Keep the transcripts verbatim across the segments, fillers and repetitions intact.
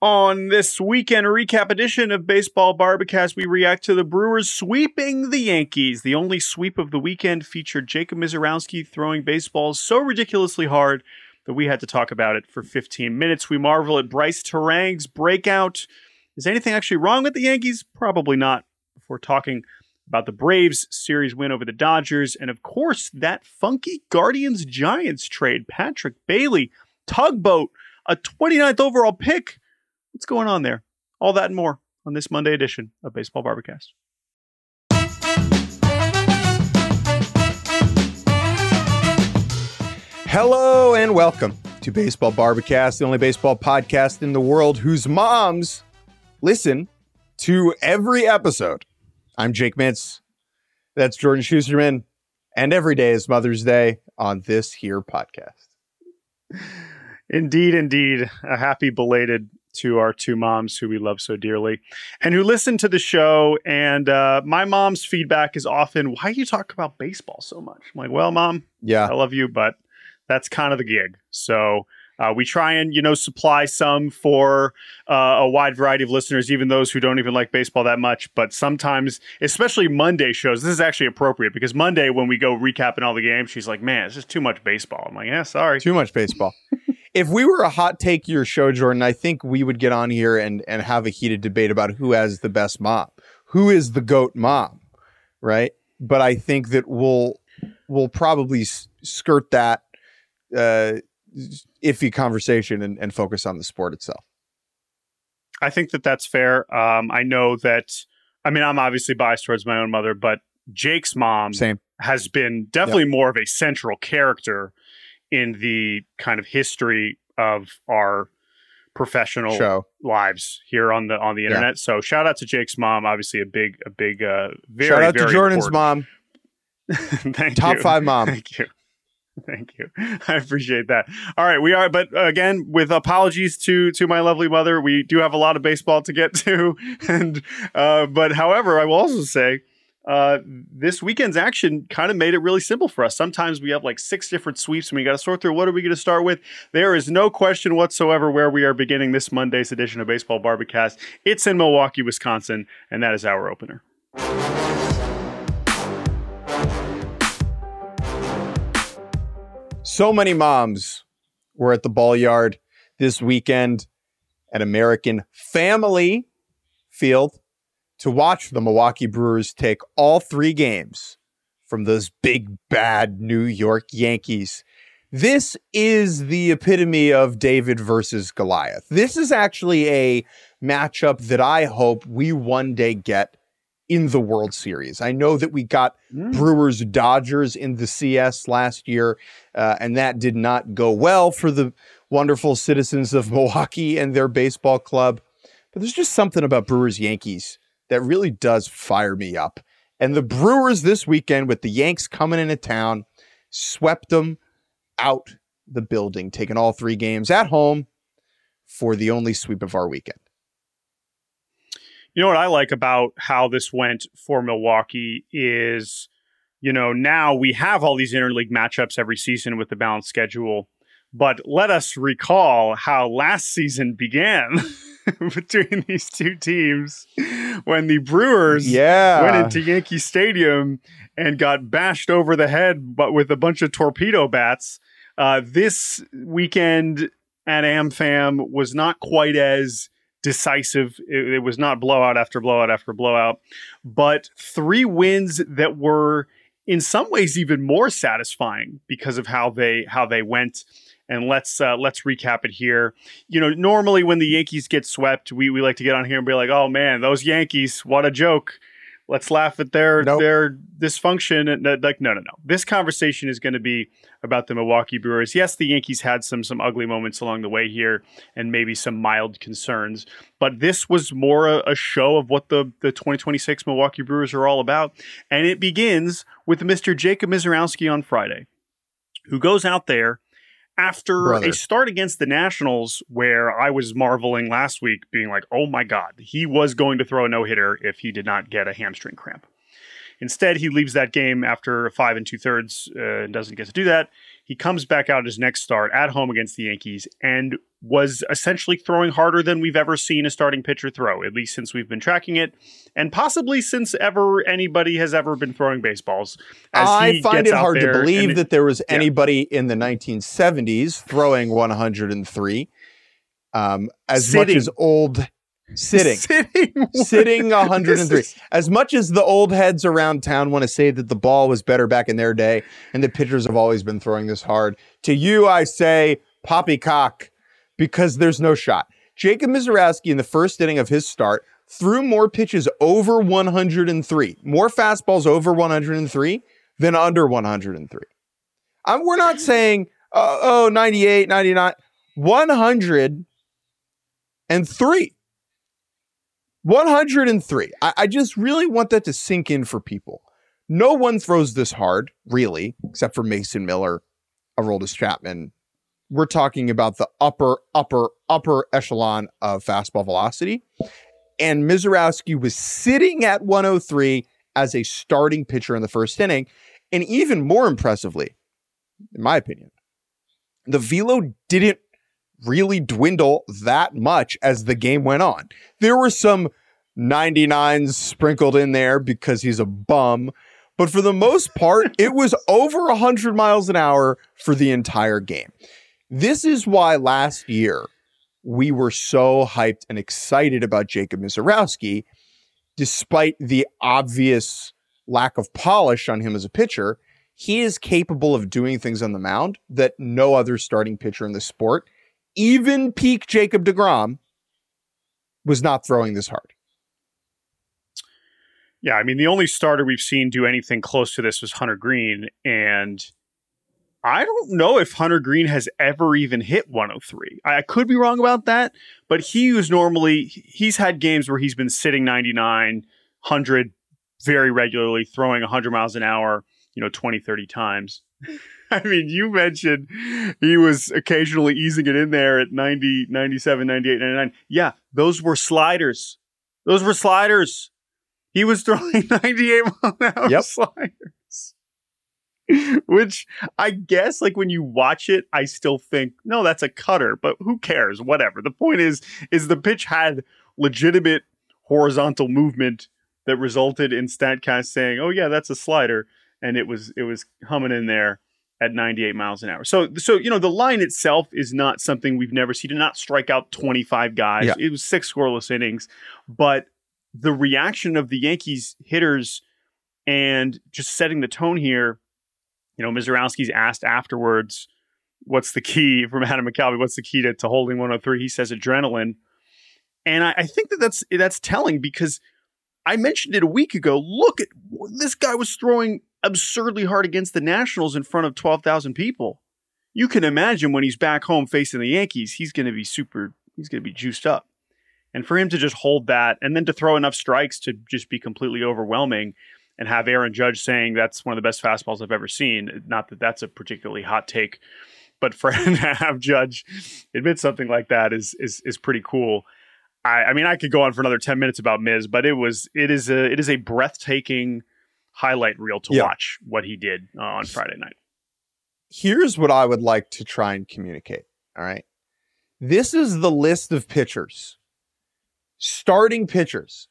On this weekend recap edition of Baseball Barbacast, we react to the Brewers sweeping the Yankees. The only sweep of the weekend featured Jacob Misiorowski throwing baseballs so ridiculously hard that we had to talk about it for fifteen minutes. We marvel at Bryce Terang's breakout. Is anything actually wrong with the Yankees? Probably not. Before talking about the Braves series win over the Dodgers, and of course, that funky Guardians-Giants trade. Patrick Bailey, tugboat, a twenty-ninth overall pick. What's going on there? All that and more on this Monday edition of Baseball Barbacast. Hello and welcome to Baseball Barbacast, the only baseball podcast in the world whose moms listen to every episode. I'm Jake Mintz. That's Jordan Schusterman. And every day is Mother's Day on this here podcast. Indeed, indeed. A happy belated to our two moms who we love so dearly and who listen to the show. And uh, my mom's feedback is often, why do you talk about baseball so much? I'm like, well, Mom, yeah, I love you, but that's kind of the gig. So uh, we try and, you know, supply some for uh, a wide variety of listeners, even those who don't even like baseball that much. But sometimes, especially Monday shows, this is actually appropriate because Monday when we go recapping all the games, she's like, man, it's just too much baseball. I'm like, yeah, sorry. Too much baseball. If we were a hot take your show, Jordan, I think we would get on here and, and have a heated debate about who has the best mom. Who is the GOAT mom, right? But I think that we'll we'll probably s- skirt that uh, iffy conversation and, and focus on the sport itself. I think that that's fair. Um, I know that, I mean, I'm obviously biased towards my own mother, but Jake's mom Same. has been definitely Yep. more of a central character in the kind of history of our professional Show. lives here on the on the internet. Yeah. So shout out to Jake's mom, obviously a big a big uh very Shout out very to Jordan's important. mom. Thank Top you. five mom. Thank you. Thank you. I appreciate that. All right, we are, but again, with apologies to to my lovely mother, we do have a lot of baseball to get to, and uh, but however, I will also say, uh, this weekend's action kind of made it really simple for us. Sometimes we have like six different sweeps, and we got to sort through what are we going to start with. There is no question whatsoever where we are beginning this Monday's edition of Baseball Barbacast. It's in Milwaukee, Wisconsin, and that is our opener. So many moms were at the ball yard this weekend at American Family Field to watch the Milwaukee Brewers take all three games from those big, bad New York Yankees. This is the epitome of David versus Goliath. This is actually a matchup that I hope we one day get in the World Series. I know that we got mm. Brewers Dodgers in the C S last year, uh, and that did not go well for the wonderful citizens of Milwaukee and their baseball club. But there's just something about Brewers Yankees that really does fire me up. And the Brewers this weekend, with the Yanks coming into town, swept them out the building, taking all three games at home for the only sweep of our weekend. You know what I like about how this went for Milwaukee is, you know, now we have all these interleague matchups every season with the balanced schedule. But let us recall how last season began between these two teams when the Brewers yeah. went into Yankee Stadium and got bashed over the head, but with a bunch of torpedo bats. Uh, this weekend at AmFam was not quite as decisive. It, it was not blowout after blowout after blowout, but three wins that were in some ways even more satisfying because of how they how they went. And let's uh, let's recap it here. You know, normally when the Yankees get swept, we, we like to get on here and be like, "Oh man, those Yankees! What a joke! Let's laugh at their nope. their dysfunction." And uh, like, no, no, no. This conversation is going to be about the Milwaukee Brewers. Yes, the Yankees had some some ugly moments along the way here, and maybe some mild concerns. But this was more a, a show of what the the twenty twenty-six Milwaukee Brewers are all about, and it begins with Mister Jacob Misiorowski on Friday, who goes out there after Brother. a start against the Nationals where I was marveling last week, being like, oh my God, he was going to throw a no-hitter if he did not get a hamstring cramp. Instead, he leaves that game after five and two-thirds uh, and doesn't get to do that. He he comes back out his next start at home against the Yankees and was essentially throwing harder than we've ever seen a starting pitcher throw, at least since we've been tracking it, and possibly since ever anybody has ever been throwing baseballs. As I find it hard to believe it, that there was yeah. anybody in the nineteen seventies throwing one hundred three. Um, as Sitting. much as old sitting, sitting, sitting one hundred three. Is... As much as the old heads around town want to say that the ball was better back in their day and the pitchers have always been throwing this hard, to you I say poppycock, because there's no shot. Jacob Misiorowski in the first inning of his start threw more pitches over one hundred three, more fastballs over one hundred three than under one hundred three. Um, we're not saying, uh, oh, ninety-eight, ninety-nine, one hundred three. one hundred three. I, I just really want that to sink in for people. No one throws this hard, really, except for Mason Miller, Aroldis Chapman. We're talking about the upper, upper, upper echelon of fastball velocity. And Misiorowski was sitting at one oh three as a starting pitcher in the first inning. And even more impressively, in my opinion, the velo didn't really dwindle that much as the game went on. There were some ninety-nines sprinkled in there because he's a bum. But for the most part, it was over one hundred miles an hour for the entire game. This is why last year we were so hyped and excited about Jacob Misiorowski, despite the obvious lack of polish on him as a pitcher. He is capable of doing things on the mound that no other starting pitcher in the sport, even peak Jacob deGrom, was not throwing this hard. Yeah, I mean, the only starter we've seen do anything close to this was Hunter Greene, and I don't know if Hunter Greene has ever even hit one oh three. I could be wrong about that, but he was normally, he's had games where he's been sitting ninety-nine, one hundred very regularly, throwing one hundred miles an hour, you know, twenty, thirty times. I mean, you mentioned he was occasionally easing it in there at ninety, ninety-seven, ninety-eight, ninety-nine. Yeah, those were sliders. Those were sliders. He was throwing ninety-eight mile an hour yep. sliders. Which I guess, like, when you watch it, I still think, no, that's a cutter, but who cares? Whatever. The point is, is the pitch had legitimate horizontal movement that resulted in StatCast saying, oh yeah, that's a slider. And it was, it was humming in there at ninety-eight miles an hour. So, so, you know, the line itself is not something we've never seen. He did not strike out twenty-five guys. Yeah. It was six scoreless innings, but the reaction of the Yankees hitters and just setting the tone here, you know, Misiorowski's asked afterwards, what's the key from Adam McCalvy? What's the key to, to holding one oh three? He says adrenaline. And I, I think that that's, that's telling, because I mentioned it a week ago. Look at this guy was throwing absurdly hard against the Nationals in front of twelve thousand people. You can imagine when he's back home facing the Yankees, he's going to be super, he's going to be juiced up. And for him to just hold that and then to throw enough strikes to just be completely overwhelming and have Aaron Judge saying that's one of the best fastballs I've ever seen. Not that that's a particularly hot take, but for him to have Judge admit something like that is is is pretty cool. I, I mean, I could go on for another ten minutes about Miz, but it was it is a it is a breathtaking highlight reel to yeah. watch what he did uh, on Friday night. Here's what I would like to try and communicate. All right, this is the list of pitchers, starting pitchers,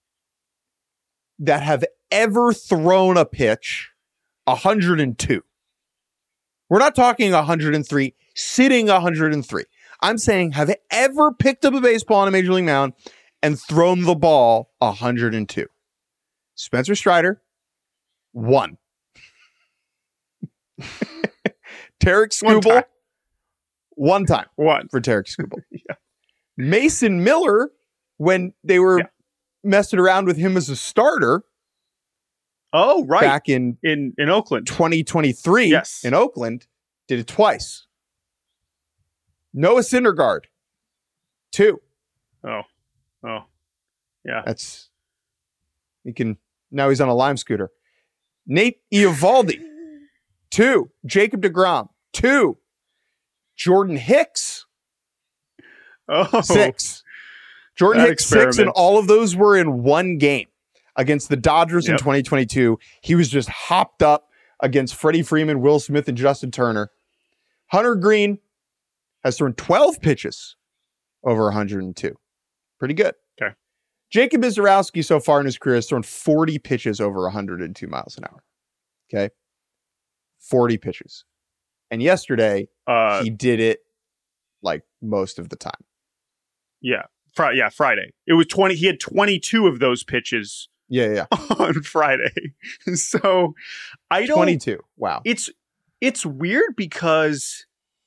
that have ever thrown a pitch one hundred two. We're not talking one hundred three, sitting one hundred three. I'm saying have ever picked up a baseball on a major league mound and thrown the ball one hundred two. Spencer Strider, one. Tarik Skubal, one time. One. For Tarik Skubal. yeah. Mason Miller, when they were yeah. messing around with him as a starter. Oh, right. Back in, in, in Oakland. twenty twenty-three yes. in Oakland, did it twice. Noah Syndergaard, two. Oh, oh, yeah. That's, he can, now he's on a Lime scooter. Nate Eovaldi, two. Jacob deGrom, two. Jordan Hicks, oh, six. Jordan Hicks, experiment. six, and all of those were in one game against the Dodgers yep. in twenty twenty-two. He was just hopped up against Freddie Freeman, Will Smith, and Justin Turner. Hunter Green has thrown twelve pitches over one hundred two. Pretty good. Okay. Jacob Misiorowski so far in his career has thrown forty pitches over one hundred two miles an hour. Okay. forty pitches. And yesterday, Uh, he did it like most of the time. yeah. Fri- yeah, Friday. It was twenty. He had twenty-two of those pitches Yeah, yeah. on Friday. So I don't. twenty-two. Wow. It's it's weird because,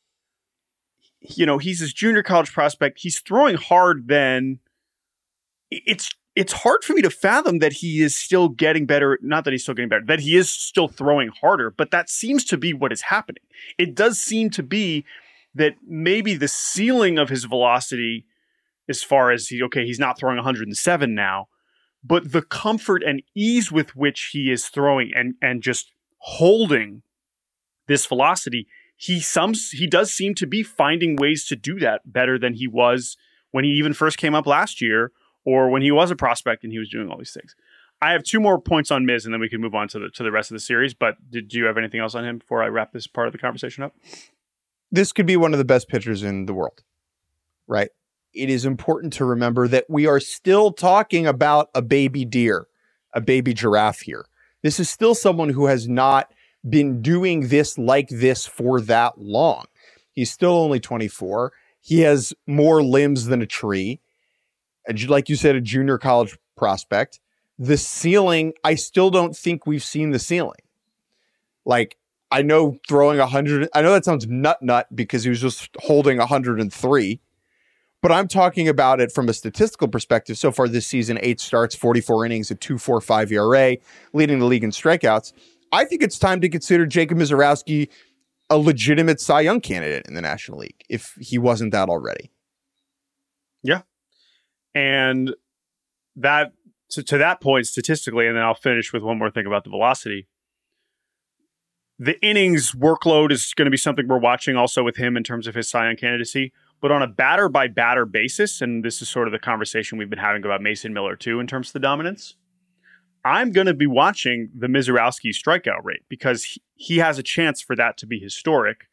you know, he's this junior college prospect. He's throwing hard. Then it's it's hard for me to fathom that he is still getting better. Not that he's still getting better. That he is still throwing harder. But that seems to be what is happening. It does seem to be that maybe the ceiling of his velocity, as far as he okay, he's not throwing one hundred seven now, but the comfort and ease with which he is throwing and and just holding this velocity, he some he does seem to be finding ways to do that better than he was when he even first came up last year, or when he was a prospect and he was doing all these things. I have two more points on Miz, and then we can move on to the to the rest of the series. But did you have anything else on him before I wrap this part of the conversation up? This could be one of the best pitchers in the world, right? It is important to remember that we are still talking about a baby deer, a baby giraffe here. This is still someone who has not been doing this like this for that long. He's still only twenty-four. He has more limbs than a tree. And like you said, a junior college prospect. The ceiling, I still don't think we've seen the ceiling. Like, I know throwing one hundred, I know that sounds nut nut because he was just holding one hundred three. But I'm talking about it from a statistical perspective. So far this season, eight starts, forty-four innings, a two point four five E R A, leading the league in strikeouts. I think it's time to consider Jacob Misiorowski a legitimate Cy Young candidate in the National League, if he wasn't that already. Yeah. And that, to, to that point, statistically, and then I'll finish with one more thing about the velocity. The innings workload is going to be something we're watching also with him in terms of his Cy Young candidacy. But on a batter by batter basis, and this is sort of the conversation we've been having about Mason Miller too in terms of the dominance, I'm going to be watching the Misiorowski strikeout rate because he, he has a chance for that to be historic.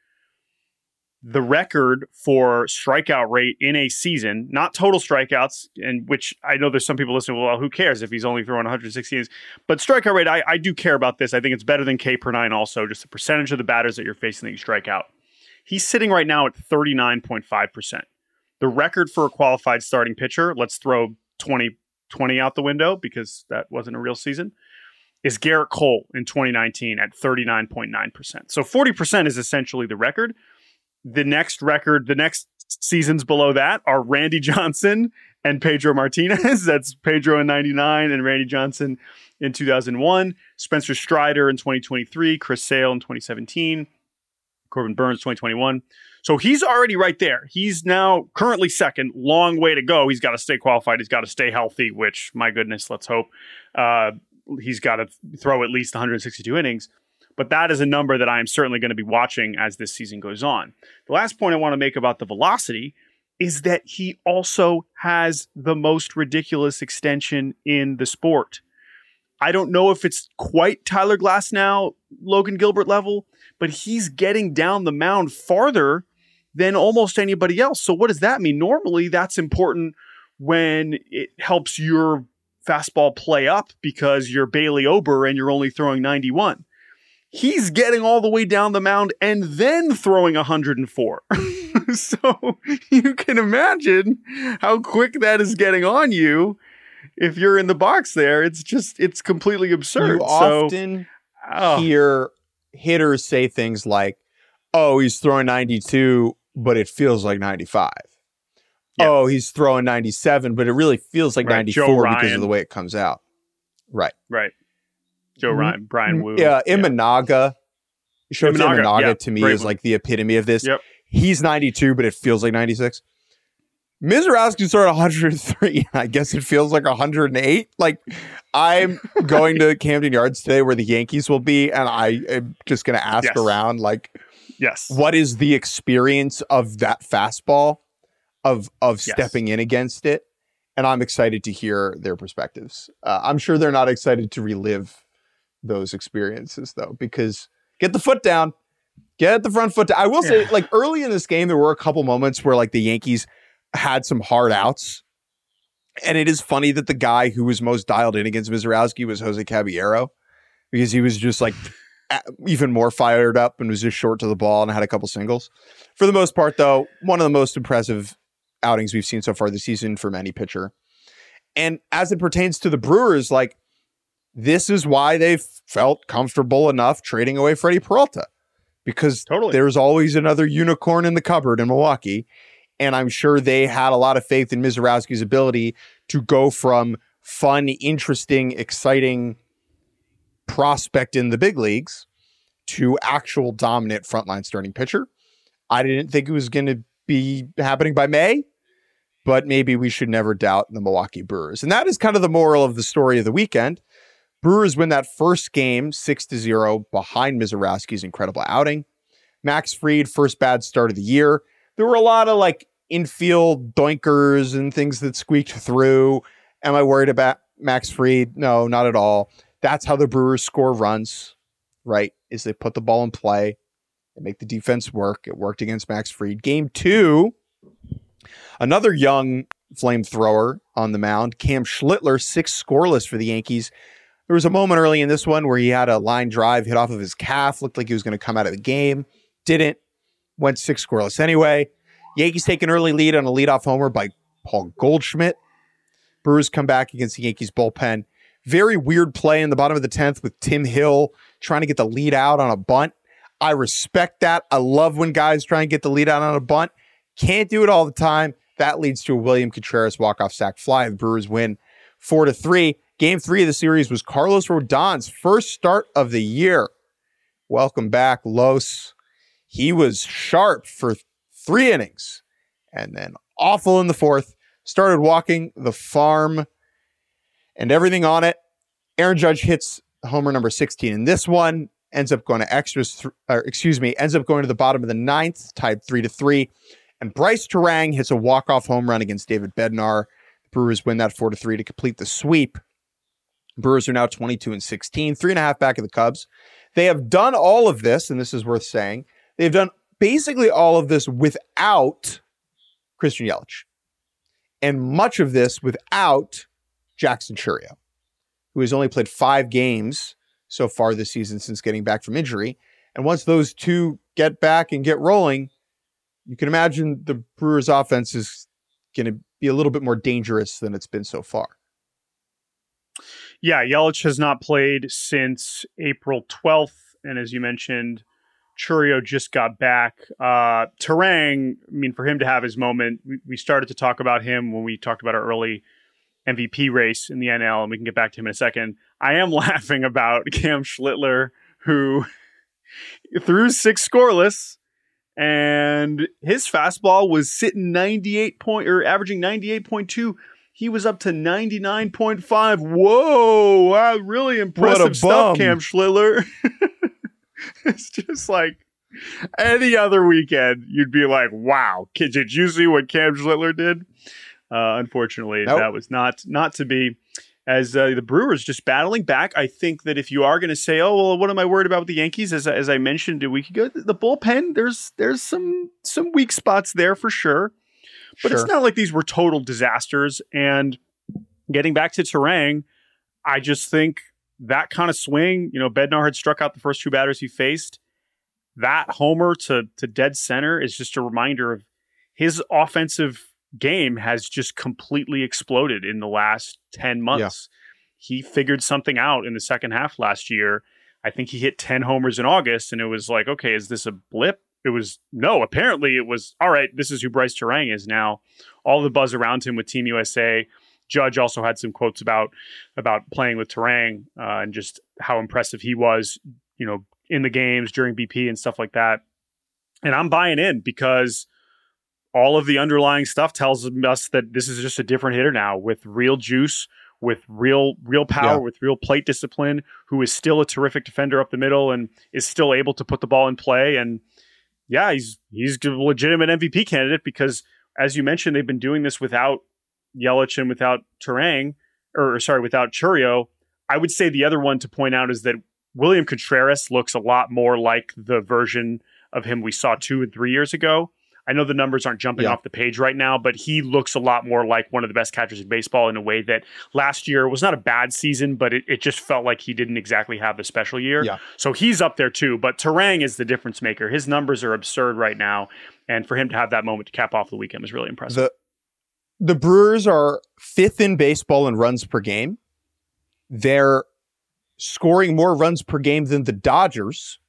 The record for strikeout rate in a season, not total strikeouts, and which I know there's some people listening, well, who cares if he's only throwing one hundred sixty innings? But strikeout rate, I, I do care about this. I think it's better than K per nine also, just the percentage of the batters that you're facing that you strike out. He's sitting right now at thirty-nine point five percent. The record for a qualified starting pitcher, let's throw twenty twenty out the window because that wasn't a real season, is Garrett Cole in twenty nineteen at thirty-nine point nine percent. So forty percent is essentially the record. The next record, the next seasons below that are Randy Johnson and Pedro Martinez. That's Pedro in ninety-nine and Randy Johnson in two thousand one. Spencer Strider in twenty twenty-three. Chris Sale in twenty seventeen. Corbin Burns, twenty twenty-one. So he's already right there. He's now currently second. Long way to go. He's got to stay qualified. He's got to stay healthy, which, my goodness, let's hope. Uh, he's got to throw at least one hundred sixty-two innings. But that is a number that I am certainly going to be watching as this season goes on. The last point I want to make about the velocity is that he also has the most ridiculous extension in the sport. I don't know if it's quite Tyler Glasnow, Logan Gilbert level, but he's getting down the mound farther than almost anybody else. So what does that mean? Normally, that's important when it helps your fastball play up because you're Bailey Ober and you're only throwing ninety-one. He's getting all the way down the mound and then throwing one hundred four. So you can imagine how quick that is getting on you. If you're in the box there, it's just, it's completely absurd. You so, often oh. hear hitters say things like, oh, he's throwing ninety-two, but it feels like ninety-five. Yeah. Oh, he's throwing ninety-seven, but it really feels like right. ninety-four because of the way it comes out. Right. Right. Joe Ryan, Brian Wu. Yeah, Imanaga. Shota Imanaga, Imanaga yeah, to me is one. Like the epitome of this. Yep. He's ninety-two, but it feels like ninety-six. Misiorowski started one hundred three. I guess it feels like one hundred eight. Like, I'm going to Camden Yards today where the Yankees will be, and I am just going to ask yes. around, like, yes, what is the experience of that fastball, of of yes. stepping in against it? And I'm excited to hear their perspectives. Uh, I'm sure they're not excited to relive those experiences, though, because get the foot down. Get the front foot. I will say, yeah. like early in this game, there were a couple moments where like the Yankees had some hard outs. And it is funny that the guy who was most dialed in against Mizorowski was Jose Caballero, because he was just like even more fired up and was just short to the ball and had a couple singles. For the most part, though, one of the most impressive outings we've seen so far this season from any pitcher. And as it pertains to the Brewers, like this is why they've felt comfortable enough trading away Freddie Peralta, because totally. There's always another unicorn in the cupboard in Milwaukee. And I'm sure they had a lot of faith in Mizorowski's ability to go from fun, interesting, exciting prospect in the big leagues to actual dominant frontline starting pitcher. I didn't think it was going to be happening by May, but maybe we should never doubt the Milwaukee Brewers. And that is kind of the moral of the story of the weekend. Brewers win that first game six to zero behind Mizorowski's incredible outing. Max Fried, first bad start of the year. There were a lot of like infield doinkers and things that squeaked through. Am I worried about Max Fried? No, not at all. That's how the Brewers score runs, right? Is they put the ball in play, they make the defense work. It worked against Max Fried. Game two, another young flamethrower on the mound, Cam Schlittler, six scoreless for the Yankees. There was a moment early in this one where he had a line drive hit off of his calf, looked like he was going to come out of the game. Didn't. Went six scoreless anyway. Yankees take an early lead on a leadoff homer by Paul Goldschmidt. Brewers come back against the Yankees bullpen. Very weird play in the bottom of the tenth with Tim Hill trying to get the lead out on a bunt. I respect that. I love when guys try and get the lead out on a bunt. Can't do it all the time. That leads to a William Contreras walk-off sac fly. The Brewers win four to three. Game three of the series was Carlos Rodon's first start of the year. Welcome back, Los. He was sharp for three innings and then awful in the fourth. Started walking the farm and everything on it. Aaron Judge hits homer number sixteen in this one. Ends up going to extras, th- or excuse me, ends up going to the bottom of the ninth, tied three to three. And Bryce Terang hits a walk-off home run against David Bednar. The Brewers win that four to three to complete the sweep. Brewers are now twenty-two and sixteen, three and a half back of the Cubs. They have done all of this, and this is worth saying. They've done basically all of this without Christian Yelich, and much of this without Jackson Chourio, who has only played five games so far this season since getting back from injury. And once those two get back and get rolling, you can imagine the Brewers' offense is going to be a little bit more dangerous than it's been so far. Yeah, Yelich has not played since April twelfth. And as you mentioned, Chourio just got back. Uh, Terang, I mean, for him to have his moment, we, we started to talk about him when we talked about our early M V P race in the N L, and we can get back to him in a second. I am laughing about Cam Schlittler, who threw six scoreless, and his fastball was sitting ninety-eight point or averaging ninety-eight point two. He was up to ninety-nine point five. Whoa, wow, really impressive stuff, Cam Schlittler. It's just like any other weekend, you'd be like, wow, did you see what Cam Schlittler did? Uh, unfortunately, nope. That was not not to be. As uh, the Brewers just battling back, I think that if you are going to say, oh, well, what am I worried about with the Yankees? As, as I mentioned a week ago, the bullpen, there's there's some some weak spots there for sure. But sure. It's not like these were total disasters. And getting back to Terang, I just think that kind of swing, you know, Bednar had struck out the first two batters he faced. That homer to to dead center is just a reminder of his offensive game has just completely exploded in the last ten months. Yeah. He figured something out in the second half last year. I think he hit ten homers in August, and it was like, okay, is this a blip? It was, no, apparently it was, all right, this is who Bryce Terang is now. All the buzz around him with Team U S A. Judge also had some quotes about about playing with Terang uh, and just how impressive he was, you know, in the games during B P and stuff like that. And I'm buying in because all of the underlying stuff tells us that this is just a different hitter now with real juice, with real real power, yeah. with real plate discipline, who is still a terrific defender up the middle and is still able to put the ball in play. And yeah, he's he's a legitimate M V P candidate because, as you mentioned, they've been doing this without Yelich and without Terang, or sorry, without Chourio. I would say the other one to point out is that William Contreras looks a lot more like the version of him we saw two and three years ago. I know the numbers aren't jumping yeah. off the page right now, but he looks a lot more like one of the best catchers in baseball in a way that last year was not a bad season, but it, it just felt like he didn't exactly have the special year. Yeah. So he's up there too, but Turang is the difference maker. His numbers are absurd right now, and for him to have that moment to cap off the weekend was really impressive. The, the Brewers are fifth in baseball in runs per game. They're scoring more runs per game than the Dodgers,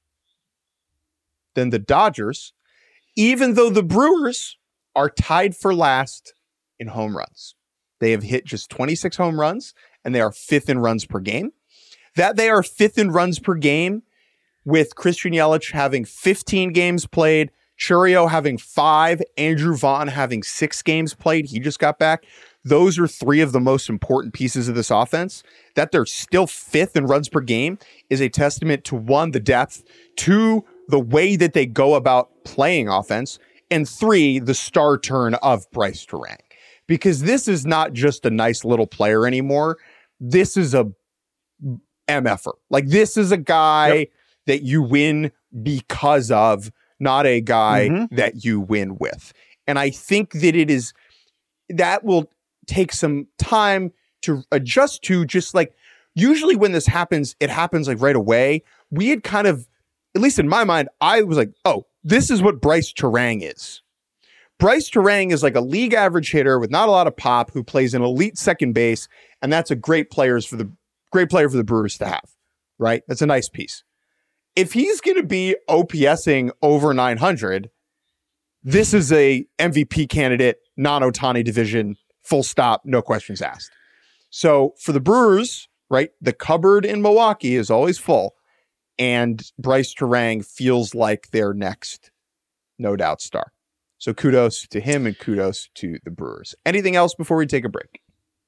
than the Dodgers, even though the Brewers are tied for last in home runs. They have hit just twenty-six home runs, and they are fifth in runs per game. That they are fifth in runs per game, with Christian Yelich having fifteen games played, Chourio having five, Andrew Vaughn having six games played. He just got back. Those are three of the most important pieces of this offense. That they're still fifth in runs per game is a testament to, one, the depth, two, the way that they go about playing offense, and three, the star turn of Bryce Turang. Because this is not just a nice little player anymore. This is a M F-er. Like, this is a guy yep. that you win because of, not a guy mm-hmm. that you win with. And I think that it is, that will take some time to adjust to. Just like, usually when this happens, it happens like right away. We had kind of, at least in my mind, I was like, oh, this is what Bryce Turang is. Bryce Turang is like a league average hitter with not a lot of pop who plays an elite second base, and that's a great players for the great player for the Brewers to have, right? That's a nice piece. If he's going to be OPSing over nine hundred, this is a M V P candidate, non-Ohtani division, full stop, no questions asked. So for the Brewers, right, the cupboard in Milwaukee is always full. And Bryce Turang feels like their next, no doubt, star. So kudos to him and kudos to the Brewers. Anything else before we take a break?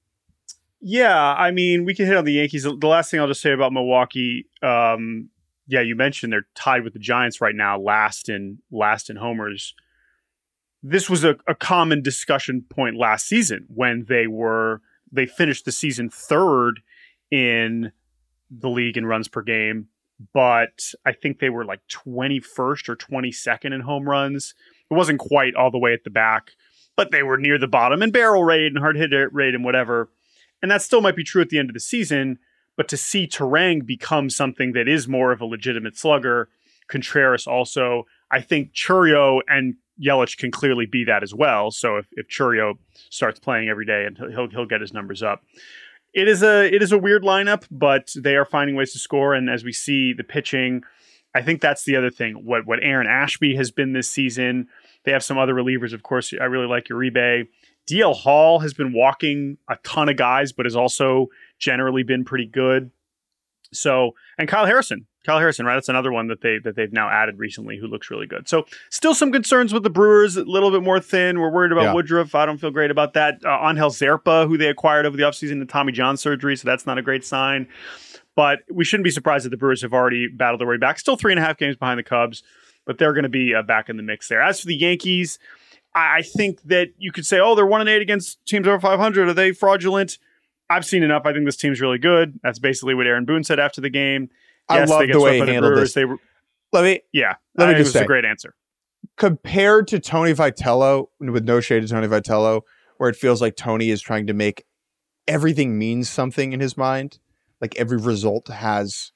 Yeah, I mean, we can hit on the Yankees. The last thing I'll just say about Milwaukee, um, yeah, you mentioned they're tied with the Giants right now, last in last in homers. This was a, a common discussion point last season when they were they finished the season third in the league in runs per game. But I think they were like twenty-first or twenty-second in home runs. It wasn't quite all the way at the back, but they were near the bottom in barrel rate and hard hit rate and whatever. And that still might be true at the end of the season. But to see Turang become something that is more of a legitimate slugger, Contreras also, I think Chourio and Yelich can clearly be that as well. So if, if Chourio starts playing every day, and he'll he'll get his numbers up. It is a it is a weird lineup, but they are finding ways to score. And as we see the pitching, I think that's the other thing. What what Aaron Ashby has been this season. They have some other relievers, of course. I really like Uribe. D L Hall has been walking a ton of guys, but has also generally been pretty good. So, and Kyle Harrison. Kyle Harrison, right? That's another one that they that they've now added recently who looks really good. So still some concerns with the Brewers, a little bit more thin. We're worried about yeah. Woodruff. I don't feel great about that. Uh, Angel Zerpa, who they acquired over the offseason to Tommy John surgery, so that's not a great sign. But we shouldn't be surprised that the Brewers have already battled their way back. Still three and a half games behind the Cubs, but they're going to be uh, back in the mix there. As for the Yankees, I think that you could say, oh, they're one and eight against teams over five hundred. Are they fraudulent? I've seen enough. I think this team's really good. That's basically what Aaron Boone said after the game. Yes, I love the way he handled Brewers. this. They were, let me, yeah, let me I, just it was say, a great answer. Compared to Tony Vitello, with no shade to Tony Vitello, where it feels like Tony is trying to make everything mean something in his mind, like every result has,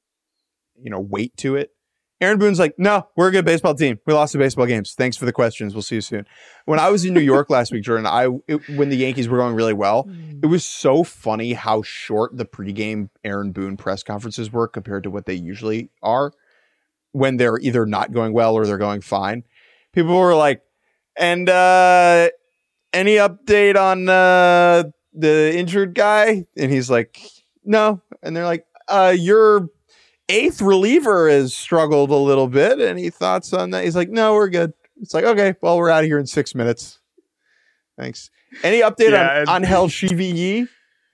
you know, weight to it. Aaron Boone's like, no, we're a good baseball team. We lost the baseball games. Thanks for the questions. We'll see you soon. When I was in New York last week, Jordan, I it, when the Yankees were going really well, it was so funny how short the pregame Aaron Boone press conferences were compared to what they usually are when they're either not going well or they're going fine. People were like, and uh, any update on uh, the injured guy? And he's like, no. And they're like, uh, you're eighth reliever has struggled a little bit. Any thoughts on that? He's like, no, we're good. It's like, okay, well, we're out of here in six minutes. Thanks. Any update yeah, on Angel Shivyi?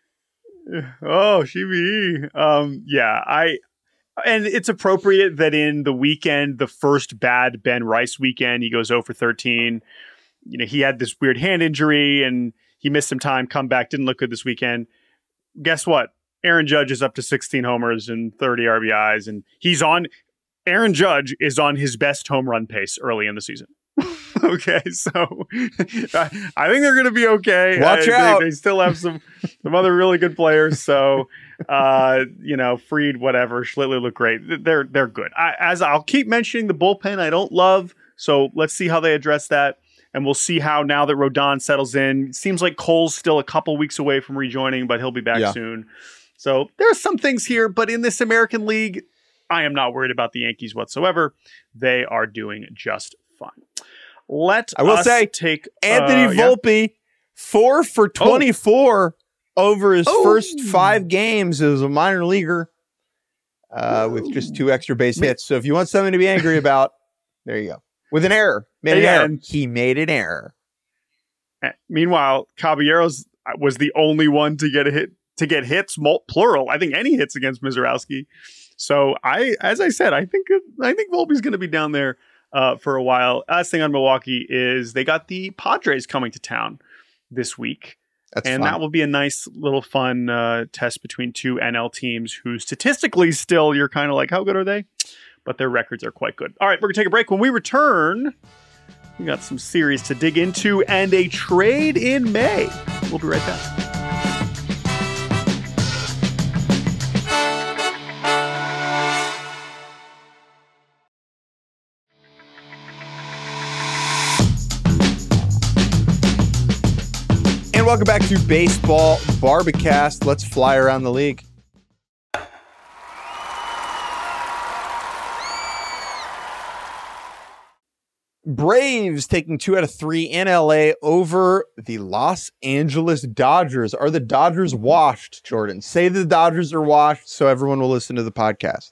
Oh, Shivyi. Um, yeah, I, and it's appropriate that in the weekend, the first bad Ben Rice weekend, he goes oh for thirteen. You know, he had this weird hand injury and he missed some time, come back, didn't look good this weekend. Guess what? Aaron Judge is up to sixteen homers and thirty R B Is, and he's on. Aaron Judge is on his best home run pace early in the season. Okay, so I, I think they're going to be okay. Watch I, out. They, they still have some some other really good players. So, uh, you know, Fried, whatever, Schlittler look great. They're they're good. I, as I'll keep mentioning the bullpen, I don't love. So let's see how they address that, and we'll see how now that Rodon settles in. It seems like Cole's still a couple weeks away from rejoining, but he'll be back yeah. soon. So there are some things here, but in this American League, I am not worried about the Yankees whatsoever. They are doing just fine. Let I will us say, take Anthony uh, Volpe, yeah. four for twenty-four oh. over his oh. first five games as a minor leaguer uh, with just two extra base hits. So if you want something to be angry about, there you go. With an error. Made an yeah, error. He made an error. Meanwhile, Caballeros was the only one to get a hit, to get hits, plural. I think any hits against Mizorowski. So I, as I said, I think I think Volpe's going to be down there uh, for a while. Last thing on Milwaukee is they got the Padres coming to town this week. That's and fun. That will be a nice little fun uh, test between two N L teams who statistically still you're kind of like, how good are they? But their records are quite good. All right, we're going to take a break. When we return, we got some series to dig into and a trade in May. We'll be right back. Welcome back to Baseball Barbacast. Let's fly around the league. Braves taking two out of three in L A over the Los Angeles Dodgers. Are the Dodgers washed, Jordan? Say the Dodgers are washed so everyone will listen to the podcast.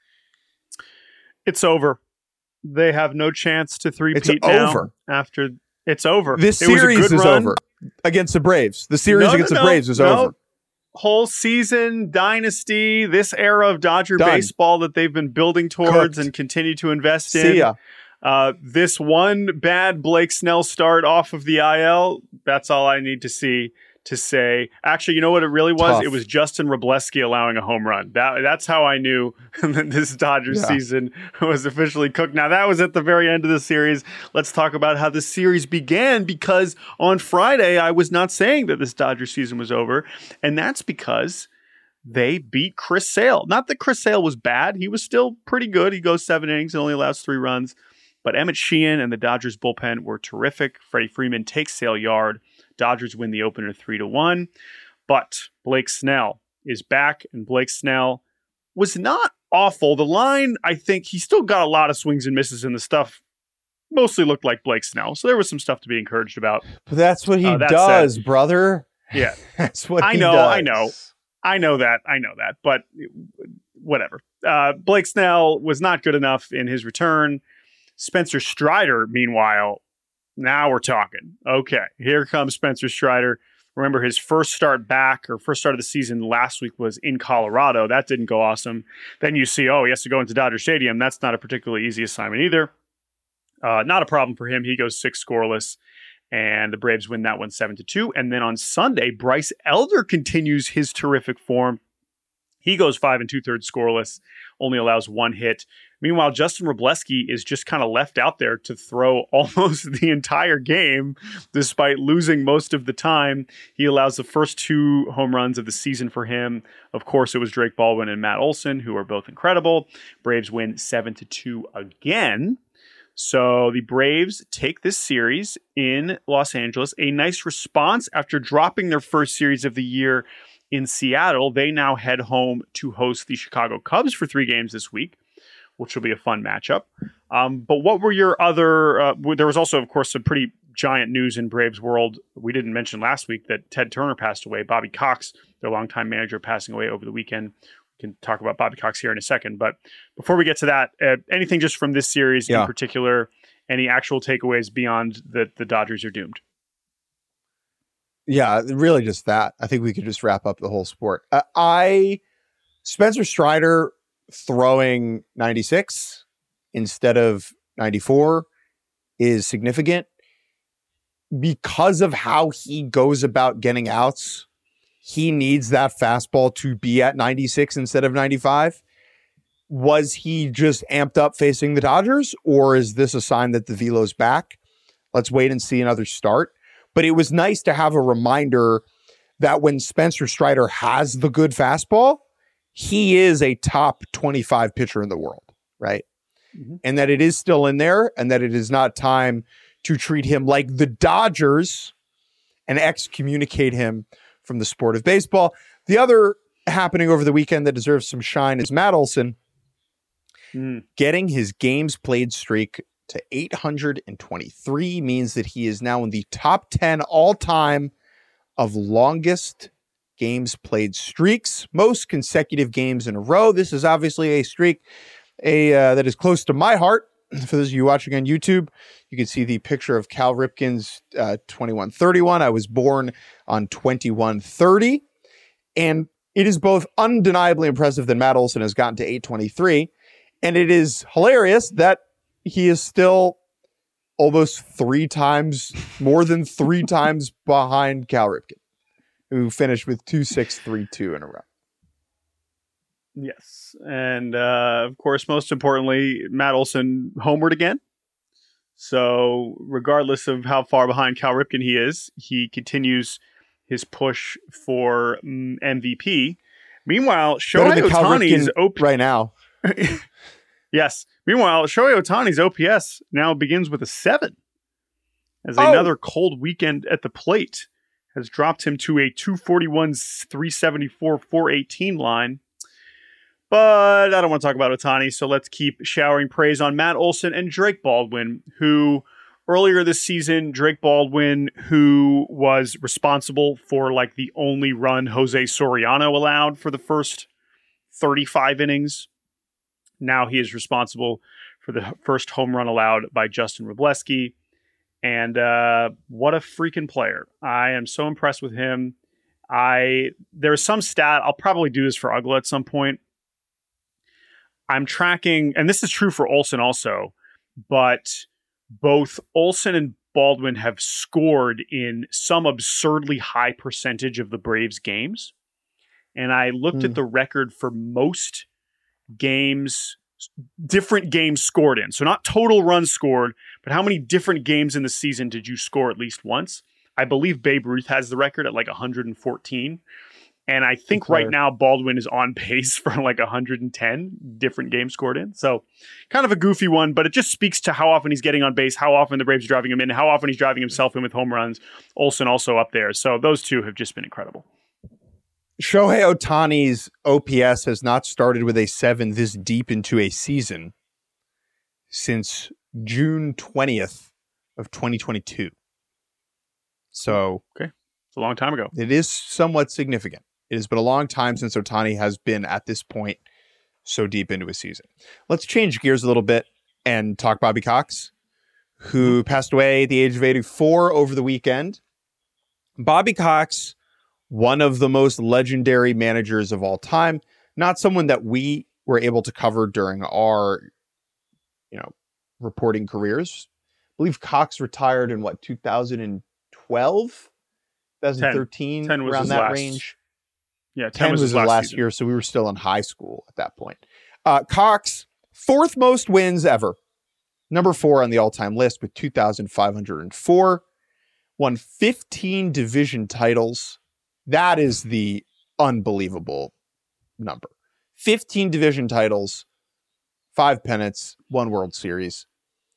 It's over. They have no chance to three-peat it's now over. After it's over. This it was a series good is run. over. Against the Braves. The series no, against no, the Braves is no. over. Whole season, dynasty, this era of Dodger Done. baseball that they've been building towards Cooked. and continue to invest in. See ya. Uh, this one bad Blake Snell start off of the I L, that's all I need to see to say. Actually, you know what it really was? Tough. It was Justin Wroblewski allowing a home run. That That's how I knew that this Dodgers Yeah. season was officially cooked. Now, that was at the very end of the series. Let's talk about how the series began, because on Friday, I was not saying that this Dodgers season was over, and that's because they beat Chris Sale. Not that Chris Sale was bad. He was still pretty good. He goes seven innings and only allows three runs. But Emmett Sheehan and the Dodgers bullpen were terrific. Freddie Freeman takes Sale yard. Dodgers win the opener three to one. But Blake Snell is back, and Blake Snell was not awful. The line, I think, he still got a lot of swings and misses, and the stuff mostly looked like Blake Snell. So there was some stuff to be encouraged about. But that's what he Uh, that does, said- brother. Yeah. That's what I he know, does. I know. I know that. I know that. But whatever. Uh, Blake Snell was not good enough in his return. Spencer Strider, meanwhile, now we're talking. Okay, here comes Spencer Strider. Remember, his first start back, or first start of the season last week, was in Colorado. That didn't go awesome. Then you see, oh, he has to go into Dodger Stadium. That's not a particularly easy assignment either. Uh, not a problem for him. He goes six scoreless, and the Braves win that one seven to two. And then on Sunday, Bryce Elder continues his terrific form. He goes five and two-thirds scoreless, only allows one hit. Meanwhile, Justin Wroblewski is just kind of left out there to throw almost the entire game, despite losing most of the time. He allows the first two home runs of the season for him. Of course, it was Drake Baldwin and Matt Olson, who are both incredible. Braves win seven to two again. So the Braves take this series in Los Angeles. A nice response after dropping their first series of the year in Seattle. They now head home to host the Chicago Cubs for three games this week, which will be a fun matchup. Um, but what were your other... Uh, there was also, of course, some pretty giant news in Braves world. We didn't mention last week that Ted Turner passed away. Bobby Cox, their longtime manager, passing away over the weekend. We can talk about Bobby Cox here in a second. But before we get to that, uh, anything just from this series Yeah. in particular, any actual takeaways beyond that the Dodgers are doomed? Yeah, really just that. I think we could just wrap up the whole sport. Uh, I, Spencer Strider throwing ninety-six instead of ninety-four is significant because of how he goes about getting outs. He needs that fastball to be at ninety-six instead of ninety-five. was he just amped up facing the Dodgers, or is this a sign that the velo's back? Let's wait and see another start. But it was nice to have a reminder that when Spencer Strider has the good fastball, he is a top twenty-five pitcher in the world, right? Mm-hmm. And that it is still in there, and that it is not time to treat him like the Dodgers and excommunicate him from the sport of baseball. The other happening over the weekend that deserves some shine is Matt Olson mm. getting his games played streak to eight hundred twenty-three means that he is now in the top ten all-time of longest games played streaks, most consecutive games in a row. This is obviously a streak a uh, that is close to my heart. For those of you watching on YouTube, you can see the picture of Cal Ripken's uh, twenty-one thirty-one. I was born on twenty-one thirty, and it is both undeniably impressive that Matt Olson has gotten to eight twenty-three, and it is hilarious that he is still almost three times, more than three times behind Cal Ripken, who finished with two six three two in a row. Yes. And, uh, of course, most importantly, Matt Olson homered again. So regardless of how far behind Cal Ripken he is, he continues his push for um, M V P. Meanwhile, Shohei Ohtani's O P S right now. Yes. Meanwhile, Shohei Ohtani's O P S now begins with a seven, as oh. another cold weekend at the plate has dropped him to a two forty-one, three seventy-four, four eighteen line. But I don't want to talk about Ohtani, so let's keep showering praise on Matt Olson and Drake Baldwin, who earlier this season, Drake Baldwin, who was responsible for like the only run Jose Soriano allowed for the first thirty-five innings. Now he is responsible for the first home run allowed by Justin Wroblewski. And uh, what a freaking player. I am so impressed with him. I There's some stat, I'll probably do this for U G L A at some point. I'm tracking, and this is true for Olson also, but both Olson and Baldwin have scored in some absurdly high percentage of the Braves games. And I looked mm. at the record for most games, different games scored in. So not total runs scored, but how many different games in the season did you score at least once? I believe Babe Ruth has the record at like one hundred fourteen. And I think right now Baldwin is on pace for like one hundred ten different games scored in. So kind of a goofy one, but it just speaks to how often he's getting on base, how often the Braves are driving him in, how often he's driving himself in with home runs. Olson also up there. So those two have just been incredible. Shohei Ohtani's O P S has not started with a seven this deep into a season since June twentieth of twenty twenty-two. So okay, it's a long time ago. It is somewhat significant. It has been a long time since Ohtani has been at this point so deep into a season. Let's change gears a little bit and talk Bobby Cox, who passed away at the age of eighty-four over the weekend. Bobby Cox, one of the most legendary managers of all time, not someone that we were able to cover during our, you know, reporting careers. I believe Cox retired in what, two thousand twelve, twenty thirteen, ten, ten around that last, range. Yeah, ten, ten was, was his last, last season. year, so we were still in high school at that point. Uh, Cox, fourth most wins ever. Number four on the all-time list with two thousand five hundred four. Won fifteen division titles. That is the unbelievable number. fifteen division titles, five pennants, one World Series.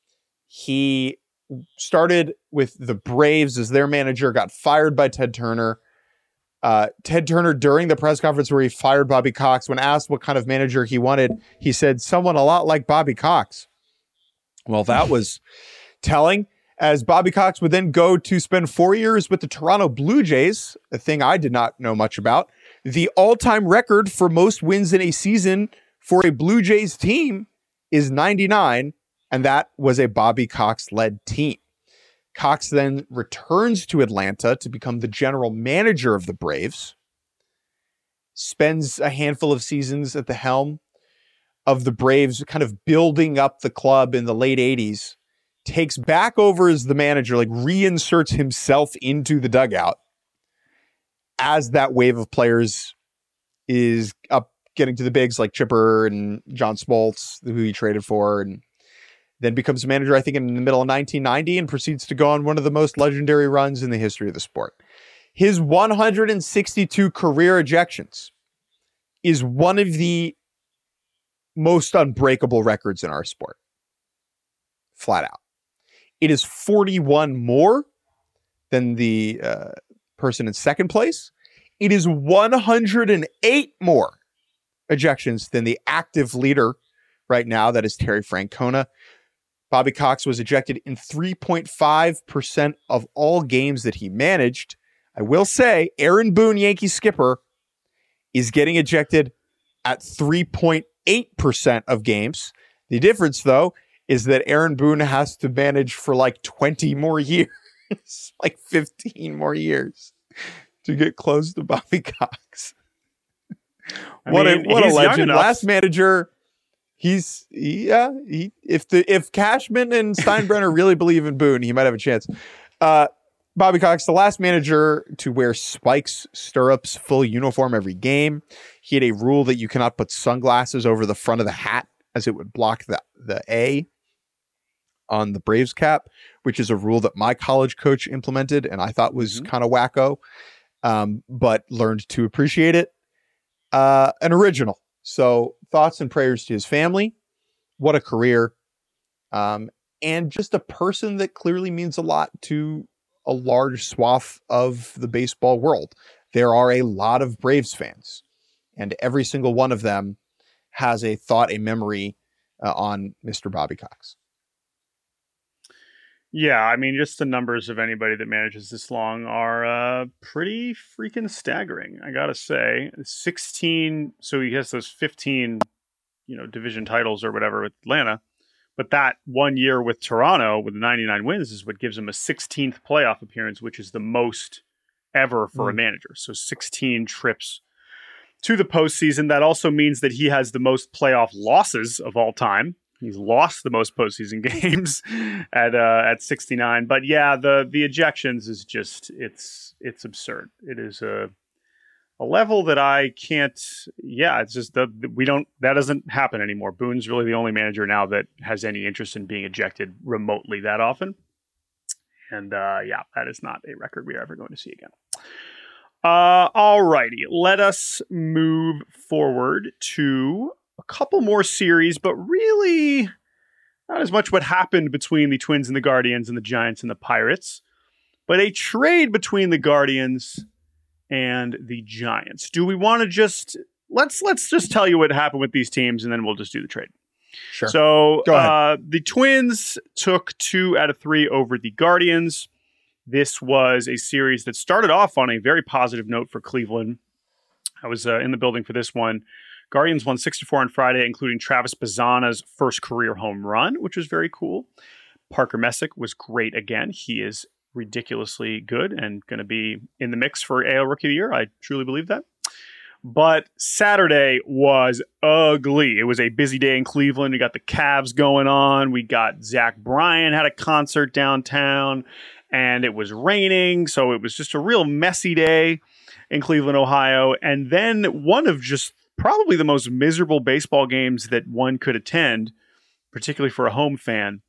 He started with the Braves as their manager, got fired by Ted Turner. Uh, Ted Turner, during the press conference where he fired Bobby Cox, when asked what kind of manager he wanted, he said, someone a lot like Bobby Cox. Well, that was telling, as Bobby Cox would then go to spend four years with the Toronto Blue Jays, a thing I did not know much about. The all-time record for most wins in a season for a Blue Jays team is ninety-nine, and that was a Bobby Cox-led team. Cox then returns to Atlanta to become the general manager of the Braves, spends a handful of seasons at the helm of the Braves, kind of building up the club in the late eighties, takes back over as the manager, like reinserts himself into the dugout as that wave of players is up getting to the bigs like Chipper and John Smoltz, who he traded for, and then becomes a manager, I think, in the middle of nineteen ninety and proceeds to go on one of the most legendary runs in the history of the sport. His one hundred sixty-two career ejections is one of the most unbreakable records in our sport. Flat out. It is forty-one more than the uh, person in second place. It is one hundred eight more ejections than the active leader right now, that is Terry Francona. Bobby Cox was ejected in three point five percent of all games that he managed. I will say Aaron Boone, Yankee skipper, is getting ejected at three point eight percent of games. The difference, though, is that Aaron Boone has to manage for like twenty more years, like fifteen more years to get close to Bobby Cox. What mean, a what a he's young legend! enough. Last manager. He's yeah. He, if the if Cashman and Steinbrenner really believe in Boone, he might have a chance. Uh, Bobby Cox, the last manager to wear spikes, stirrups, full uniform every game. He had a rule that you cannot put sunglasses over the front of the hat, as it would block the the A on the Braves cap, which is a rule that my college coach implemented and I thought was mm-hmm. kind of wacko, um, but learned to appreciate it. Uh, an original. So thoughts and prayers to his family. What a career. Um, and just a person that clearly means a lot to a large swath of the baseball world. There are a lot of Braves fans, and every single one of them has a thought, a memory uh, on Mister Bobby Cox. Yeah, I mean, just the numbers of anybody that manages this long are uh, pretty freaking staggering, I gotta say. sixteen, so he has those fifteen, you know, division titles or whatever with Atlanta, but that one year with Toronto with ninety-nine wins is what gives him a sixteenth playoff appearance, which is the most ever for mm. a manager. So sixteen trips to the postseason. That also means that he has the most playoff losses of all time. He's lost the most postseason games at uh, at sixty-nine. But yeah, the the ejections is just it's it's absurd. It is a a level that I can't. Yeah, it's just the we don't that doesn't happen anymore. Boone's really the only manager now that has any interest in being ejected remotely that often. And uh, yeah, that is not a record we are ever going to see again. Uh, all righty, let us move forward to a couple more series, but really not as much what happened between the Twins and the Guardians and the Giants and the Pirates, but a trade between the Guardians and the Giants. Do we want to just let's let's just tell you what happened with these teams, and then we'll just do the trade. Sure. So Go ahead. Uh, the Twins took two out of three over the Guardians. This was a series that started off on a very positive note for Cleveland. I was uh, in the building for this one. Guardians won six to four on Friday, including Travis Bazzana's first career home run, which was very cool. Parker Messick was great again. He is ridiculously good and going to be in the mix for A L Rookie of the Year. I truly believe that. But Saturday was ugly. It was a busy day in Cleveland. We got the Cavs going on. We got Zach Bryan had a concert downtown, and it was raining. So it was just a real messy day in Cleveland, Ohio. And then one of just probably the most miserable baseball games that one could attend, particularly for a home fan.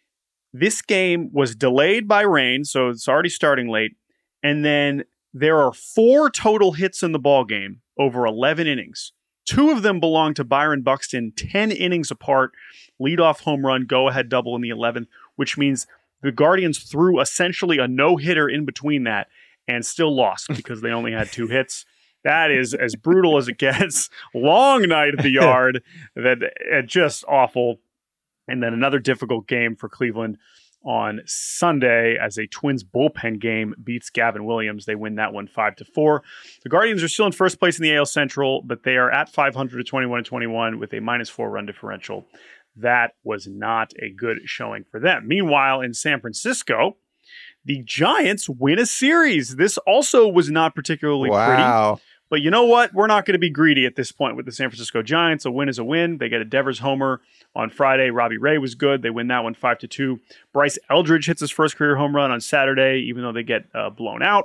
This game was delayed by rain, so it's already starting late. And then there are four total hits in the ball game over eleven innings. Two of them belong to Byron Buxton, ten innings apart, leadoff home run, go-ahead double in the eleventh, which means the Guardians threw essentially a no-hitter in between that and still lost because they only had two hits. That is as brutal as it gets. Long night at the yard. That uh, just awful. And then another difficult game for Cleveland on Sunday as a Twins bullpen game beats Gavin Williams. They win that one five to four. The Guardians are still in first place in the A L Central, but they are at five hundred to twenty-one and twenty-one with a minus four run differential. That was not a good showing for them. Meanwhile, in San Francisco, the Giants win a series. This also was not particularly wow. pretty. But you know what? We're not going to be greedy at this point with the San Francisco Giants. A win is a win. They get a Devers homer on Friday. Robbie Ray was good. They win that one five to two. Bryce Eldridge hits his first career home run on Saturday, even though they get uh, blown out.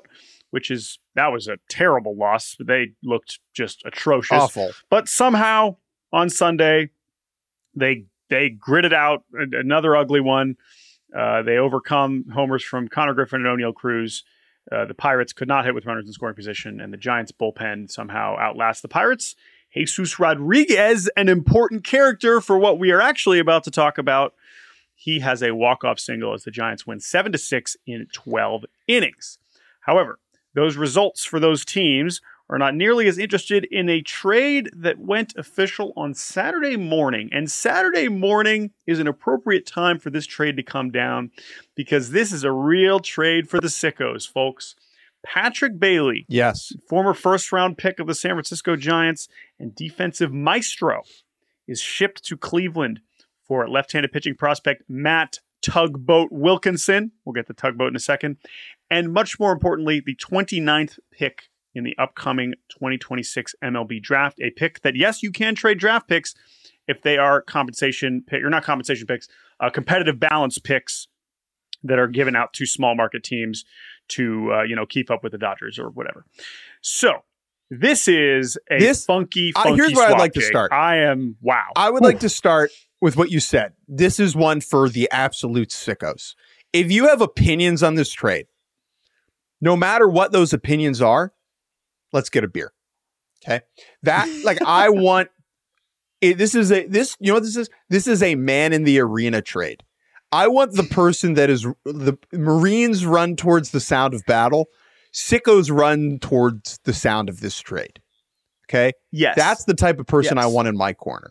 which is, that was a terrible loss. They looked just atrocious. Awful. But somehow on Sunday, they they gritted out another ugly one. Uh, they overcome homers from Connor Griffin and O'Neal Cruz. Uh, the Pirates could not hit with runners in scoring position, and the Giants bullpen somehow outlasts the Pirates. Jesus Rodriguez, an important character for what we are actually about to talk about. He has a walk-off single as the Giants win seven to six in twelve innings. However, those results for those teams are not nearly as interested in a trade that went official on Saturday morning. And Saturday morning is an appropriate time for this trade to come down because this is a real trade for the sickos, folks. Patrick Bailey, yes, former first-round pick of the San Francisco Giants and defensive maestro, is shipped to Cleveland for left-handed pitching prospect Matt Tugboat Wilkinson. We'll get the Tugboat in a second. And much more importantly, the twenty-ninth pick in the upcoming twenty twenty-six M L B draft. A pick that, yes, you can trade draft picks if they are compensation pick, or not compensation picks, uh, competitive balance picks that are given out to small market teams to, uh, you know, keep up with the Dodgers or whatever. So this is a this, funky, funky uh, here's where I'd like gig. to start. I am, wow. I would Ooh. like to start with what you said. This is one for the absolute sickos. If you have opinions on this trade, no matter what those opinions are, let's get a beer. Okay. That, like, I want it, this is a, this, you know what this is? This is a man in the arena trade. I want the person that is, the Marines run towards the sound of battle. Sickos run towards the sound of this trade. Okay. Yes. That's the type of person yes. I want in my corner.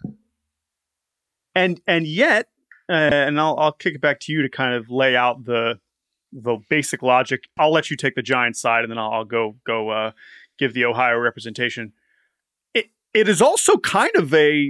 And, and yet, uh, and I'll, I'll kick it back to you to kind of lay out the, the basic logic. I'll let you take the Giants side and then I'll, I'll go, go, uh, give the Ohio representation. It it is also kind of a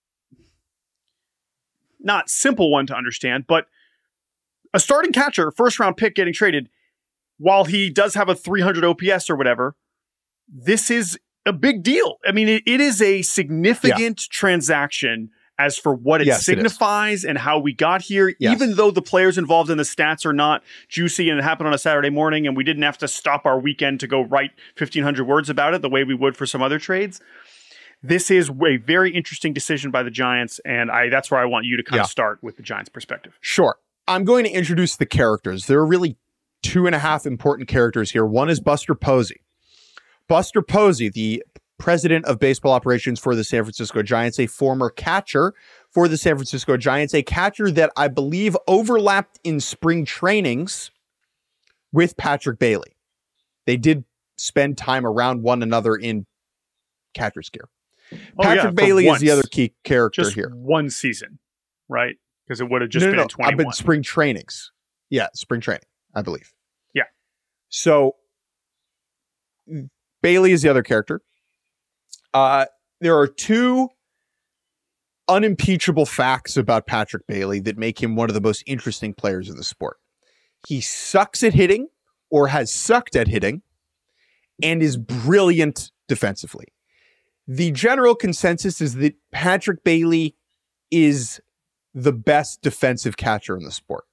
not simple one to understand, but a starting catcher, first round pick getting traded, while he does have a three hundred O P S or whatever, this is a big deal. I mean, it, it is a significant yeah. transaction as for what it yes, signifies it and how we got here, yes. even though the players involved in the stats are not juicy and it happened on a Saturday morning and we didn't have to stop our weekend to go write fifteen hundred words about it the way we would for some other trades. This is a very interesting decision by the Giants, and I that's where I want you to kind yeah. of start with the Giants' perspective. Sure. I'm going to introduce the characters. There are really two and a half important characters here. One is Buster Posey. Buster Posey, the president of baseball operations for the San Francisco Giants, a former catcher for the San Francisco Giants, a catcher that I believe overlapped in spring trainings with Patrick Bailey. They did spend time around one another in catcher's gear. Oh, Patrick yeah, Bailey once. is the other key character just here. One season, right? Because it would have just no, been no, no. twenty-one. I've been spring trainings. Yeah, spring training, I believe. Yeah. So Bailey is the other character. Uh, there are two unimpeachable facts about Patrick Bailey that make him one of the most interesting players in the sport. He sucks at hitting or has sucked at hitting and is brilliant defensively. The general consensus is that Patrick Bailey is the best defensive catcher in the sport.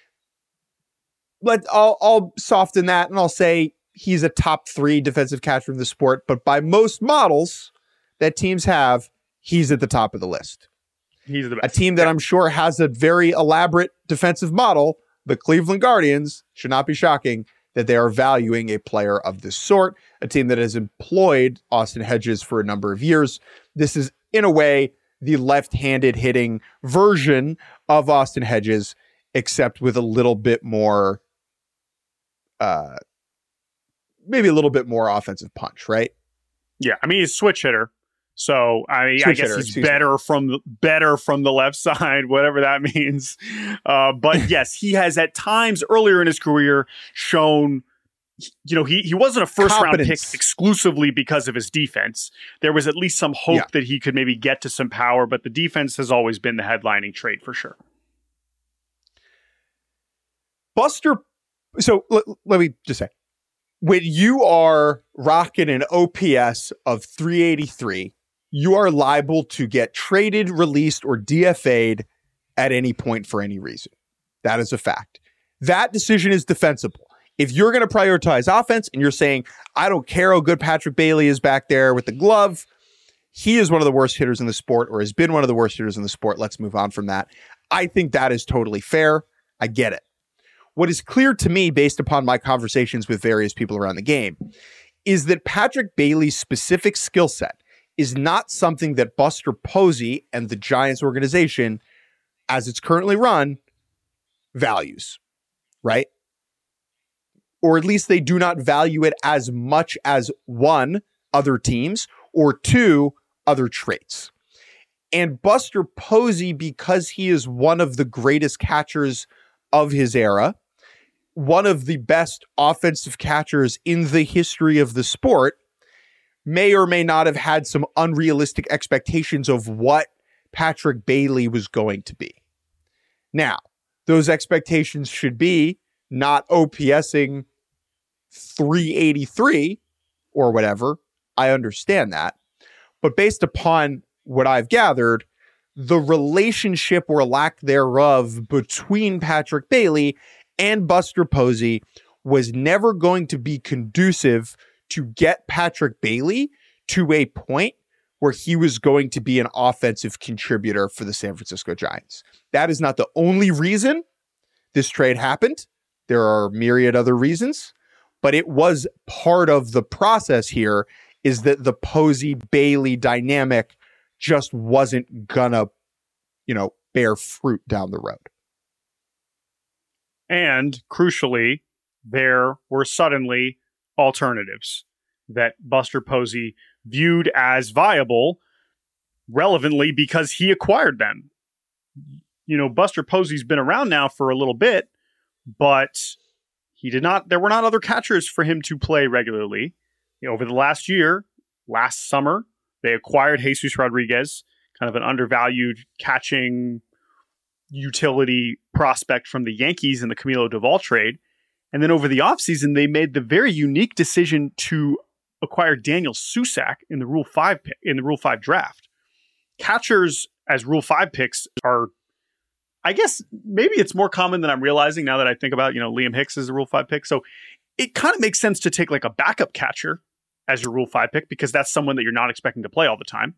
But I'll, I'll soften that and I'll say he's a top three defensive catcher in the sport, but by most models that teams have, he's at the top of the list. He's the best. A team that I'm sure has a very elaborate defensive model, the Cleveland Guardians, should not be shocking that they are valuing a player of this sort, a team that has employed Austin Hedges for a number of years. This is, in a way, the left-handed hitting version of Austin Hedges, except with a little bit more, uh, maybe a little bit more offensive punch, right? Yeah, I mean, he's a switch hitter. So I mean, switch I guess hitter, he's better me. from the better from the left side, whatever that means. Uh, but yes, he has at times earlier in his career shown, you know, he he wasn't a first round pick exclusively because of his defense. There was at least some hope yeah. that he could maybe get to some power, but the defense has always been the headlining trait for sure. Buster, so l- let me just say, when you are rocking an O P S of three eighty-three, you are liable to get traded, released, or D F A'd at any point for any reason. That is a fact. That decision is defensible. If you're going to prioritize offense and you're saying, I don't care how good Patrick Bailey is back there with the glove, he is one of the worst hitters in the sport or has been one of the worst hitters in the sport. Let's move on from that. I think that is totally fair. I get it. What is clear to me based upon my conversations with various people around the game is that Patrick Bailey's specific skill set is not something that Buster Posey and the Giants organization, as it's currently run, values, right? Or at least they do not value it as much as one, other teams, or two, other traits. And Buster Posey, because he is one of the greatest catchers of his era, one of the best offensive catchers in the history of the sport, may or may not have had some unrealistic expectations of what Patrick Bailey was going to be. Now, those expectations should be not OPSing three eighty-three or whatever. I understand that. But based upon what I've gathered, the relationship or lack thereof between Patrick Bailey and Buster Posey was never going to be conducive to get Patrick Bailey to a point where he was going to be an offensive contributor for the San Francisco Giants. That is not the only reason this trade happened. There are myriad other reasons, but it was part of the process here is that the Posey-Bailey dynamic just wasn't gonna, you know, bear fruit down the road. And crucially, there were suddenly alternatives that Buster Posey viewed as viable relevantly because he acquired them. You know, Buster Posey's been around now for a little bit, but he did not, there were not other catchers for him to play regularly. You know, over the last year, last summer, they acquired Jesus Rodriguez, kind of an undervalued catching utility prospect from the Yankees in the Camilo Doval trade. And then over the offseason, they made the very unique decision to acquire Daniel Susac in the Rule five pick, in the Rule five draft. Catchers as Rule five picks are, I guess, maybe it's more common than I'm realizing now that I think about, you know, Liam Hicks as a Rule five pick. So it kind of makes sense to take like a backup catcher as your Rule five pick because that's someone that you're not expecting to play all the time.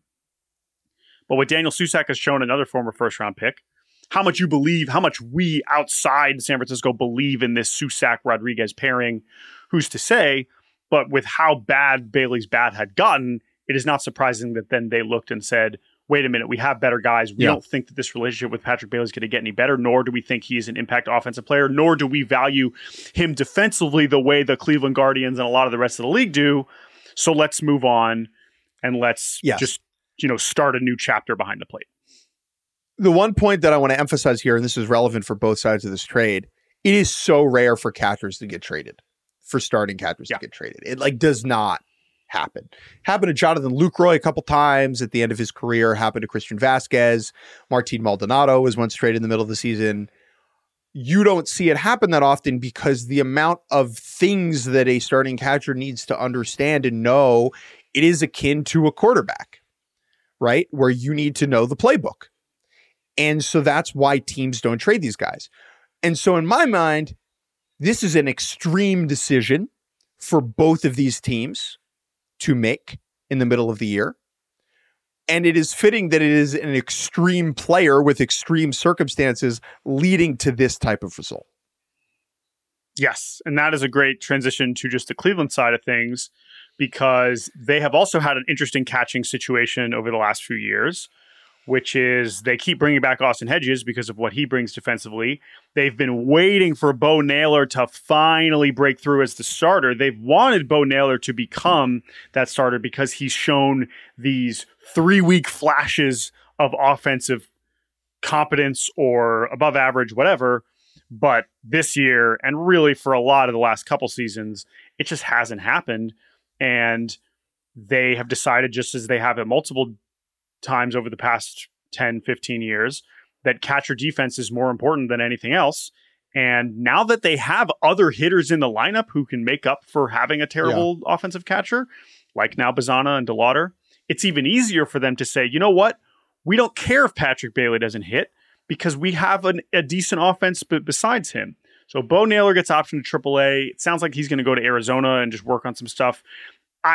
But what Daniel Susac has shown, another former first round pick, how much you believe, how much we outside San Francisco believe in this Susac-Rodriguez pairing, who's to say? But with how bad Bailey's bat had gotten, it is not surprising that then they looked and said, wait a minute, we have better guys. We yeah. don't think that this relationship with Patrick Bailey is going to get any better, nor do we think he's an impact offensive player, nor do we value him defensively the way the Cleveland Guardians and a lot of the rest of the league do. So let's move on and let's yes. just, you know, start a new chapter behind the plate. The one point that I want to emphasize here, and this is relevant for both sides of this trade, it is so rare for catchers to get traded, for starting catchers yeah. to get traded. It like does not happen. Happened to Jonathan Lucroy a couple times at the end of his career. Happened to Christian Vasquez. Martin Maldonado was once traded in the middle of the season. You don't see it happen that often because the amount of things that a starting catcher needs to understand and know, it is akin to a quarterback, right? Where you need to know the playbook. And so that's why teams don't trade these guys. And so in my mind, this is an extreme decision for both of these teams to make in the middle of the year. And it is fitting that it is an extreme player with extreme circumstances leading to this type of result. Yes. And that is a great transition to just the Cleveland side of things, because they have also had an interesting catching situation over the last few years, which is they keep bringing back Austin Hedges because of what he brings defensively. They've been waiting for Bo Naylor to finally break through as the starter. They've wanted Bo Naylor to become that starter because he's shown these three-week flashes of offensive competence or above average, whatever. But this year, and really for a lot of the last couple seasons, it just hasn't happened. And they have decided, just as they have at multiple times over the past ten, fifteen years, that catcher defense is more important than anything else. And now that they have other hitters in the lineup who can make up for having a terrible yeah. offensive catcher, like now Bazana and DeLauder, it's even easier for them to say, you know what? We don't care if Patrick Bailey doesn't hit because we have an, a decent offense b- besides him. So Bo Naylor gets optioned to triple A. It sounds like he's going to go to Arizona and just work on some stuff. I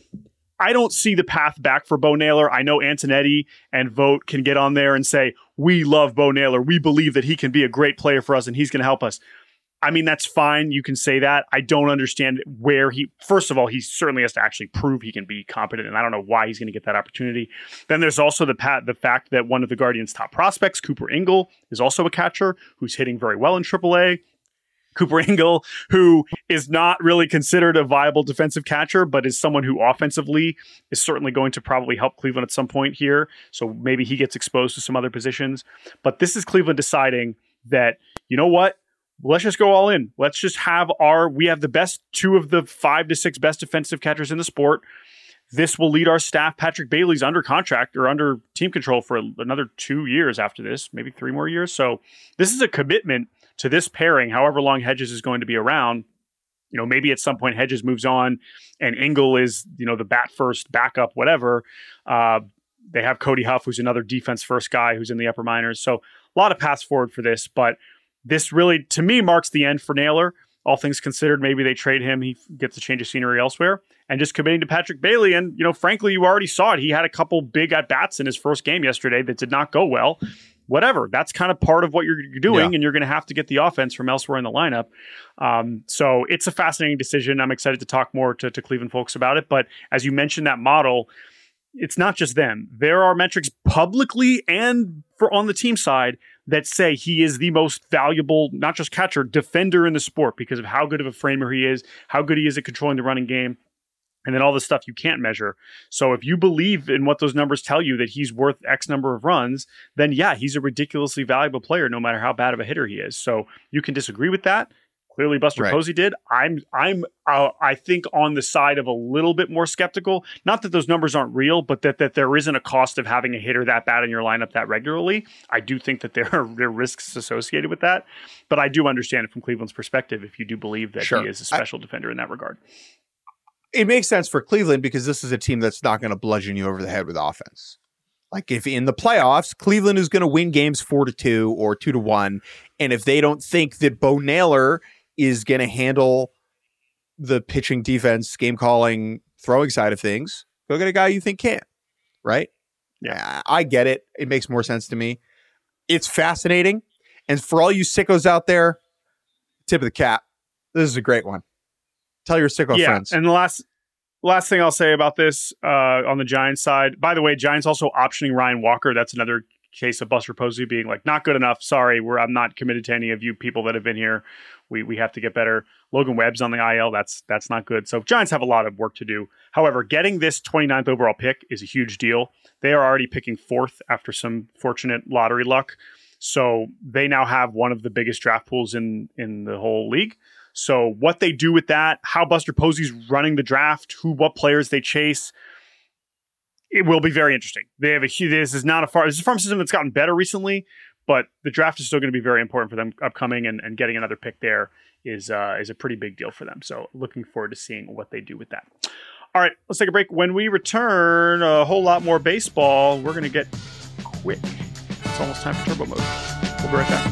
I don't see the path back for Bo Naylor. I know Antonetti and Vogt can get on there and say, we love Bo Naylor. We believe that he can be a great player for us and he's going to help us. I mean, that's fine. You can say that. I don't understand where he, first of all, he certainly has to actually prove he can be competent, and I don't know why he's going to get that opportunity. Then there's also the pat, the fact that one of the Guardians' top prospects, Cooper Ingle, is also a catcher who's hitting very well in triple A. Cooper Ingle, who is not really considered a viable defensive catcher, but is someone who offensively is certainly going to probably help Cleveland at some point here. So maybe he gets exposed to some other positions. But this is Cleveland deciding that, you know what? Let's just go all in. Let's just have our, we have the best two of the five to six best defensive catchers in the sport. This will lead our staff. Patrick Bailey's under contract or under team control for another two years after this, maybe three more years. So this is a commitment to this pairing, however long Hedges is going to be around. You know, maybe at some point Hedges moves on and Ingle is, you know, the bat first backup, whatever. Uh, they have Cody Huff, who's another defense first guy who's in the upper minors. So a lot of paths forward for this, but this really, to me, marks the end for Naylor. All things considered, maybe they trade him. He gets a change of scenery elsewhere. And just committing to Patrick Bailey. And, you know, frankly, you already saw it. He had a couple big at-bats in his first game yesterday that did not go well. Whatever. That's kind of part of what you're doing. Yeah. And you're going to have to get the offense from elsewhere in the lineup. Um, so it's a fascinating decision. I'm excited to talk more to, to Cleveland folks about it. But as you mentioned, that model, it's not just them. There are metrics publicly and for on the team side that say he is the most valuable, not just catcher, defender in the sport because of how good of a framer he is, how good he is at controlling the running game, and then all the stuff you can't measure. So if you believe in what those numbers tell you that he's worth X number of runs, then yeah, he's a ridiculously valuable player no matter how bad of a hitter he is. So you can disagree with that. Clearly, Buster right. Posey did. I'm, I'm, uh, I think on the side of a little bit more skeptical. Not that those numbers aren't real, but that that there isn't a cost of having a hitter that bad in your lineup that regularly. I do think that there are, there are risks associated with that, but I do understand it from Cleveland's perspective. If you do believe that sure. he is a special I, defender in that regard, it makes sense for Cleveland because this is a team that's not going to bludgeon you over the head with offense. Like if in the playoffs, Cleveland is going to win games four to two or two to one, and if they don't think that Bo Naylor is going to handle the pitching, defense, game calling, throwing side of things, go get a guy you think can, right? Yeah, I get it. It makes more sense to me. It's fascinating. And for all you sickos out there, tip of the cap. This is a great one. Tell your sicko yeah, friends. And the last last thing I'll say about this uh, on the Giants side, by the way, Giants also optioning Ryan Walker. That's another case of Buster Posey being like, not good enough. Sorry, we're I'm not committed to any of you people that have been here. We we have to get better. Logan Webb's on the I L. That's that's not good. So Giants have a lot of work to do. However, getting this twenty-ninth overall pick is a huge deal. They are already picking fourth after some fortunate lottery luck. So they now have one of the biggest draft pools in in the whole league. So what they do with that, how Buster Posey's running the draft, who what players they chase, it will be very interesting. They have a this is not a far this is a farm system that's gotten better recently, but the draft is still going to be very important for them upcoming, and, and getting another pick there is uh, is a pretty big deal for them. So looking forward to seeing what they do with that. All right, let's take a break. When we return, a whole lot more baseball. We're going to get quick. It's almost time for Turbo Mode. We'll be right back.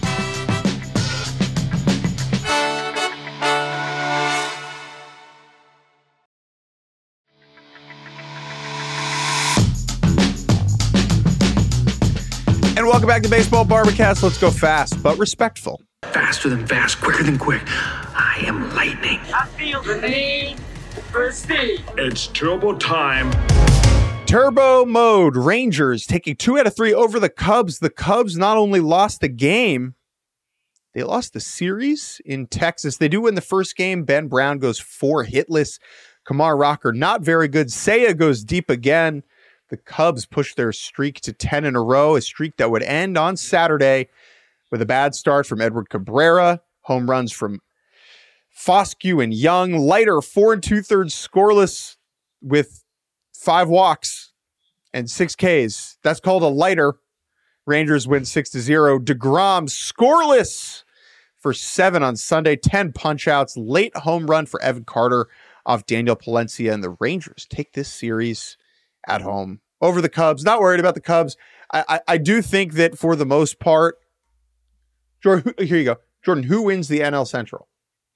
And welcome back to Baseball Barbercast. Let's go fast, but respectful. Faster than fast, quicker than quick. I am lightning. I feel the need for speed. It's turbo time. Turbo mode. Rangers taking two out of three over the Cubs. The Cubs not only lost the game, they lost the series in Texas. They do win the first game. Ben Brown goes four hitless. Kumar Rocker not very good. Seiya goes deep again. The Cubs push their streak to ten in a row, a streak that would end on Saturday with a bad start from Edward Cabrera, home runs from Foscue and Young. Leiter, four and two-thirds scoreless with five walks and six Ks. That's called a Leiter. Rangers win six to zero. DeGrom scoreless for seven on Sunday, ten punch-outs. Late home run for Evan Carter off Daniel Palencia, and the Rangers take this series at home over the Cubs. Not worried about the Cubs. I, I, I do think that for the most part, George, here you go. Jordan, who wins the N L Central?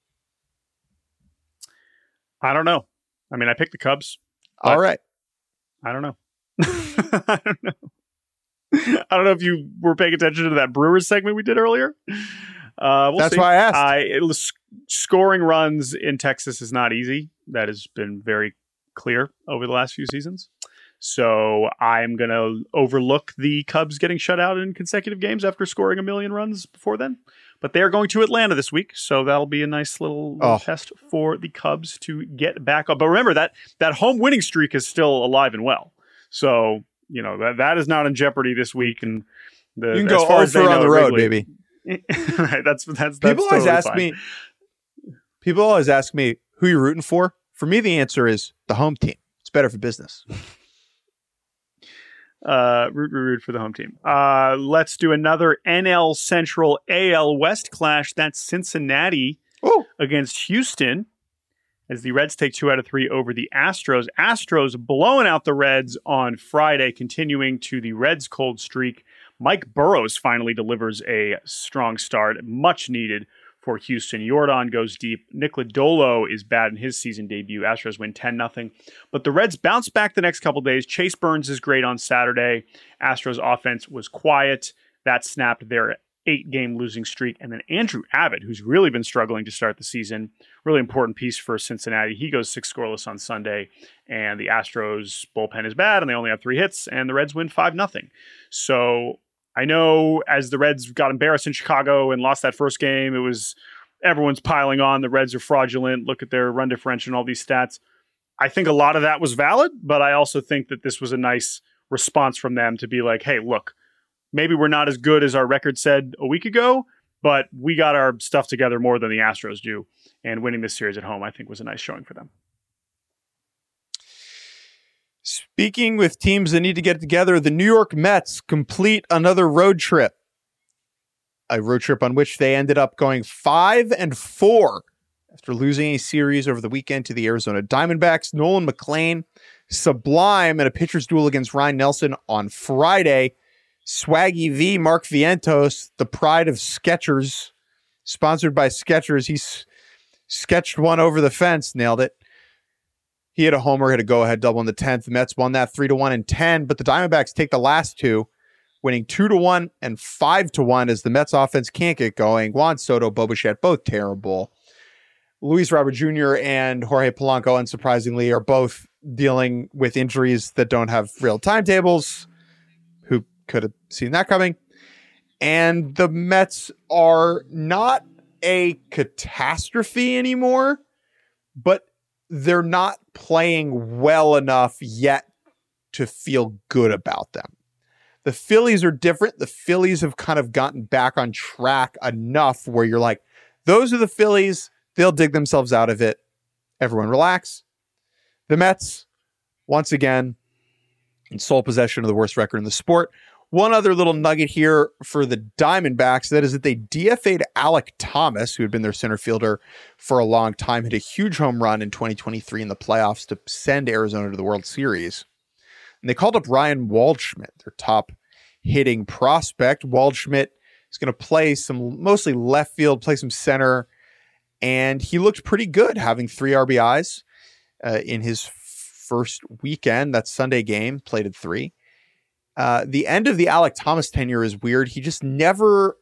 I don't know. I mean, I picked the Cubs. All right. I don't know. I don't know. I don't know if you were paying attention to that Brewers segment we did earlier. Uh, we'll That's see. why I asked. I, it was, scoring runs in Texas is not easy. That has been very clear over the last few seasons. So I'm going to overlook the Cubs getting shut out in consecutive games after scoring a million runs before then. But they are going to Atlanta this week, so that'll be a nice little, little Oh. test for the Cubs to get back up. But remember, that that home winning streak is still alive and well. So, you know, that that is not in jeopardy this week. And the, You can as go far as they over on know, the road, Wrigley- baby. right, that's that's, that's People always totally ask fine. me. People always ask me who you're rooting for. For me, the answer is the home team. It's better for business. Uh, root, root, root for the home team. Uh, let's do another N L Central A L West clash. That's Cincinnati Oh, against Houston as the Reds take two out of three over the Astros. Astros blowing out the Reds on Friday, continuing to the Reds' cold streak. Mike Burrows finally delivers a strong start, much needed for Houston. Yordan goes deep. Nick Lodolo is bad in his season debut. Astros win ten nothing. But the Reds bounce back the next couple days. Chase Burns is great on Saturday. Astros offense was quiet. That snapped their eight-game losing streak. And then Andrew Abbott, who's really been struggling to start the season, really important piece for Cincinnati. He goes six scoreless on Sunday. And the Astros bullpen is bad, and they only have three hits, and the Reds win five nothing. So I know as the Reds got embarrassed in Chicago and lost that first game, it was everyone's piling on. The Reds are fraudulent. Look at their run differential and all these stats. I think a lot of that was valid, but I also think that this was a nice response from them to be like, hey, look, maybe we're not as good as our record said a week ago, but we got our stuff together more than the Astros do. And winning this series at home, I think, was a nice showing for them. speaking with teams that need to get it together, the New York Mets complete another road trip. A road trip on which they ended up going five and four after losing a series over the weekend to the Arizona Diamondbacks. Nolan McLean, sublime in a pitcher's duel against Ryan Nelson on Friday. Swaggy V, Mark Vientos, the pride of Skechers, sponsored by Skechers. He s- sketched one over the fence, nailed it. He hit a homer, hit a go-ahead double in the tenth. The Mets won that three to one and ten, but the Diamondbacks take the last two, winning two to one and five to one as the Mets offense can't get going. Juan Soto, Bo Bichette, both terrible. Luis Robert Junior and Jorge Polanco, unsurprisingly, are both dealing with injuries that don't have real timetables. Who could have seen that coming? And the Mets are not a catastrophe anymore, but they're not playing well enough yet to feel good about them. The Phillies are different. The Phillies have kind of gotten back on track enough where you're like, those are the Phillies. They'll dig themselves out of it. Everyone relax. The Mets, once again, in sole possession of the worst record in the sport. One other little nugget here for the Diamondbacks, that is that they D F A'd Alec Thomas, who had been their center fielder for a long time, hit a huge home run in twenty twenty-three in the playoffs to send Arizona to the World Series. And they called up Ryan Waldschmidt, their top hitting prospect. Waldschmidt is going to play some mostly left field, play some center, and he looked pretty good, having three R B Is uh, in his first weekend. That Sunday game, played at three. Uh, the end of the Alec Thomas tenure is weird. He just never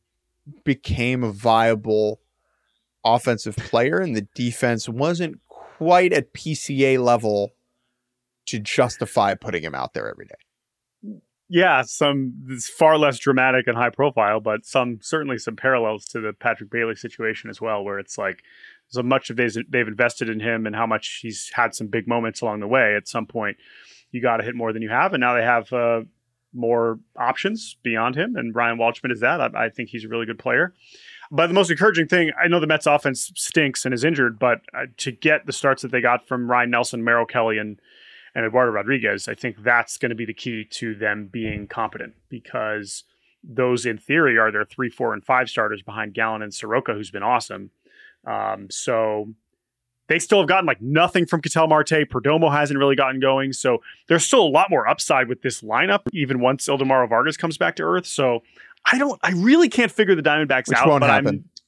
became a viable offensive player, and the defense wasn't quite at P C A level to justify putting him out there every day. Yeah, some it's far less dramatic and high profile, but some certainly some parallels to the Patrick Bailey situation as well, where it's like so much of they've, they've invested in him and how much he's had some big moments along the way. At some point, you got to hit more than you have, and now they have uh, more options beyond him, and Ryan Waldschmidt is that. I, I think he's a really good player. But the most encouraging thing, I know the Mets offense stinks and is injured, but uh, to get the starts that they got from Ryan Nelson, Merrill Kelly, and and Eduardo Rodriguez, I think that's going to be the key to them being competent, because those, in theory, are their three, four, and five starters behind Gallen and Soroka, who's been awesome. Um, so they still have gotten like nothing from Ketel Marte. Perdomo hasn't really gotten going. So there's still a lot more upside with this lineup, even once Ildemaro Vargas comes back to earth. So I don't, I really can't figure the Diamondbacks Which out, won't but happen. I'm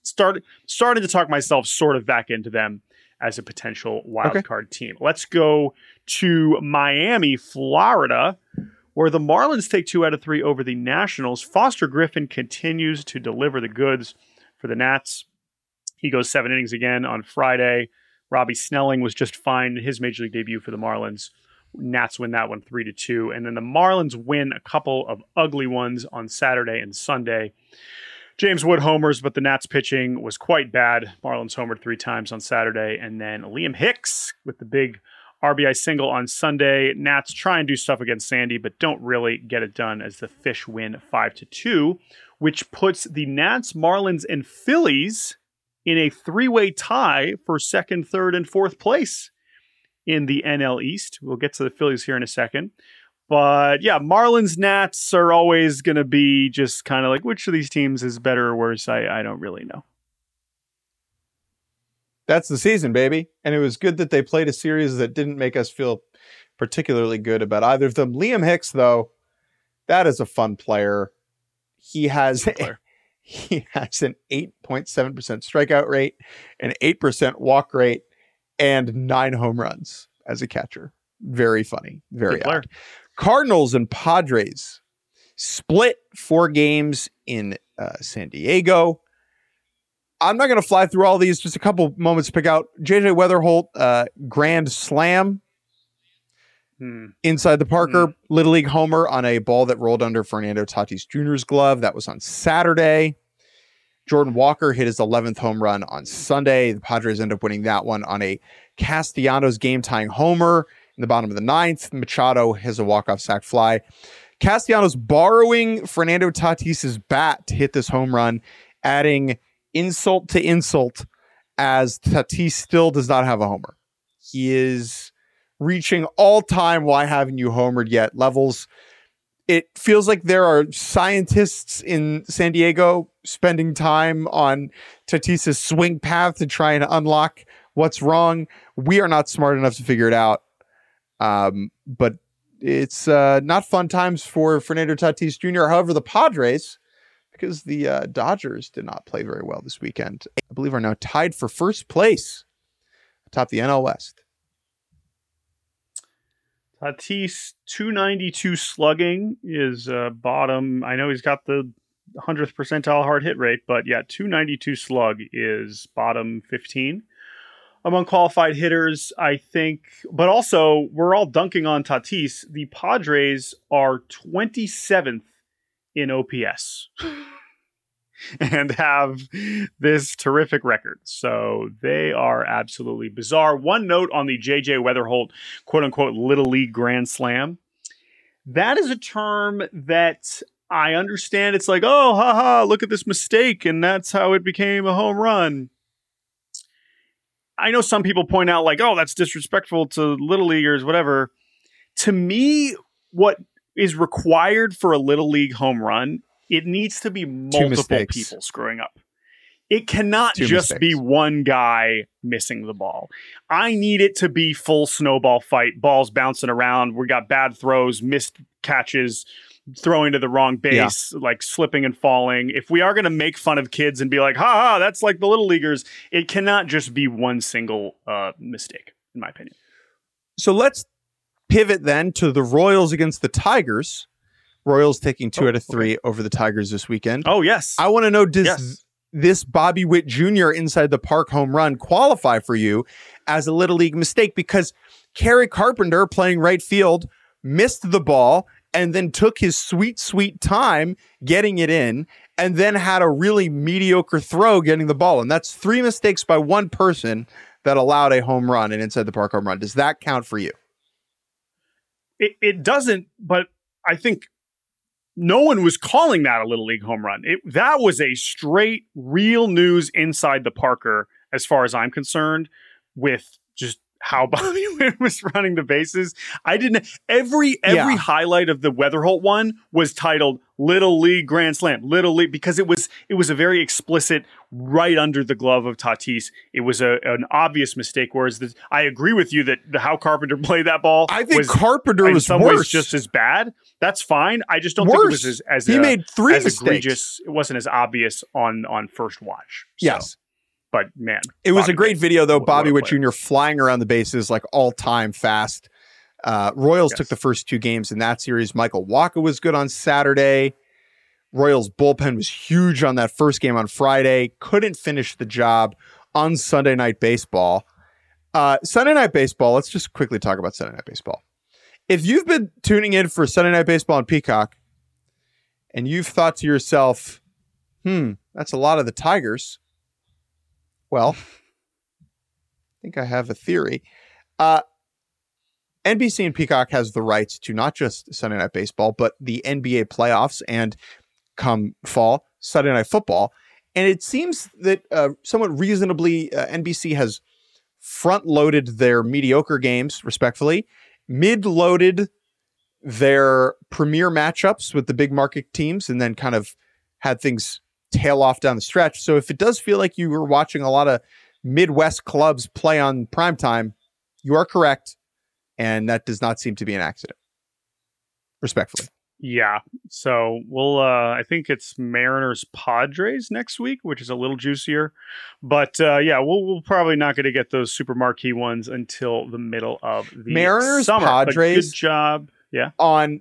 start starting to talk myself sort of back into them as a potential wild Okay. card team. Let's go to Miami, Florida, where the Marlins take two out of three over the Nationals. Foster Griffin continues to deliver the goods for the Nats. He goes seven innings again on Friday. Robbie Snelling was just fine in his major league debut for the Marlins. Nats win that one three to two. And then the Marlins win a couple of ugly ones on Saturday and Sunday. James Wood homers, but the Nats pitching was quite bad. Marlins homered three times on Saturday. And then Liam Hicks with the big R B I single on Sunday. Nats try and do stuff against Sandy, but don't really get it done as the Fish win five to two, which puts the Nats, Marlins, and Phillies in a three-way tie for second, third, and fourth place in the N L East. We'll get to the Phillies here in a second. But yeah, Marlins, Nats are always going to be just kind of like, which of these teams is better or worse? I, I don't really know. That's the season, baby. And it was good that they played a series that didn't make us feel particularly good about either of them. Liam Hicks, though, that is a fun player. He has Player. he has an eight point seven percent strikeout rate, an eight percent walk rate, and nine home runs as a catcher. Very funny. Very Good player. odd. Cardinals and Padres split four games in uh, San Diego. I'm not going to fly through all these. Just a couple moments to pick out. J J Weatherholt, uh, grand slam Hmm. inside the Parker Little League homer on a ball that rolled under Fernando Tatis Junior's glove. That was on Saturday. Jordan Walker hit his eleventh home run on Sunday. The Padres end up winning that one on a Castellanos game-tying homer in the bottom of the ninth. Machado has a walk-off sac fly. Castellanos borrowing Fernando Tatis's bat to hit this home run, adding insult to insult as Tatis still does not have a homer. He is reaching all-time why haven't you homered yet levels. It feels like there are scientists in San Diego spending time on Tatis's swing path to try and unlock what's wrong. We are not smart enough to figure it out. Um, but it's uh, not fun times for Fernando Tatis Junior However, the Padres, because the uh, Dodgers did not play very well this weekend, I believe are now tied for first place atop the N L West. Tatis, two ninety-two slugging is uh, bottom. I know he's got the hundredth percentile hard hit rate, but yeah, two ninety-two slug is bottom fifteen among qualified hitters, I think. But also, we're all dunking on Tatis. The Padres are twenty-seventh in O P S and have this terrific record. So they are absolutely bizarre. One note on the J J Weatherholt quote unquote Little League Grand Slam. That is a term that I understand. It's like, oh, haha, look at this mistake. And that's how it became a home run. I know some people point out like, oh, that's disrespectful to Little Leaguers, whatever. To me, what is required for a Little League home run, it needs to be multiple people screwing up. It cannot Two just mistakes. be one guy missing the ball. I need it to be full snowball fight, balls bouncing around. We got bad throws, missed catches, throwing to the wrong base, yeah. like slipping and falling. If we are going to make fun of kids and be like, ha ha, that's like the Little Leaguers, it cannot just be one single uh, mistake, in my opinion. So let's pivot then to the Royals against the Tigers. Royals taking two oh, out of three okay. over the Tigers this weekend. Oh, yes. I want to know, does yes. this Bobby Witt Junior inside the park home run qualify for you as a Little League mistake? Because Kerry Carpenter playing right field missed the ball and then took his sweet, sweet time getting it in and then had a really mediocre throw getting the ball. And that's three mistakes by one person that allowed a home run, an inside the park home run. Does that count for you? It, it doesn't, but I think no one was calling that a Little League home run. It, that was a straight, real news inside the Parker, as far as I'm concerned, with just how Bobby Witt was running the bases. I didn't. Every every Yeah. highlight of the Weatherholt one was titled "Little League Grand Slam," Little League, because it was it was a very explicit, right under the glove of Tatis. It was a an obvious mistake. Whereas the, I agree with you that the how Carpenter played that ball, I think was Carpenter in was some worse. ways just as bad. That's fine. I just don't Worse. think it was as, as he uh, made three as mistakes. egregious. It wasn't as obvious on on first watch. So, Yes. but man, It was Bobby a great Witt, video, though. what- Bobby what a Witt player. Junior flying around the bases like all time fast. Uh, Royals Yes. took the first two games in that series. Michael Wacha was good on Saturday. Royals bullpen was huge on that first game on Friday. Couldn't finish the job on Sunday Night Baseball. Uh, Sunday Night Baseball, let's just quickly talk about Sunday Night Baseball. If you've been tuning in for Sunday Night Baseball on Peacock and you've thought to yourself, hmm, that's a lot of the Tigers. Well, I think I have a theory. Uh, N B C and Peacock has the rights to not just Sunday Night Baseball, but the N B A playoffs and come fall, Sunday Night Football. And it seems that uh, somewhat reasonably, uh, N B C has front-loaded their mediocre games, respectfully, mid-loaded their premier matchups with the big market teams, and then kind of had things tail off down the stretch. So if it does feel like you were watching a lot of Midwest clubs play on primetime, you are correct. And that does not seem to be an accident. Respectfully. Yeah. So we'll, uh, I think it's Mariners Padres next week, which is a little juicier. But uh, yeah, we'll, we'll probably not going to get those super marquee ones until the middle of the Mariners summer. But Padres. good job. Yeah. On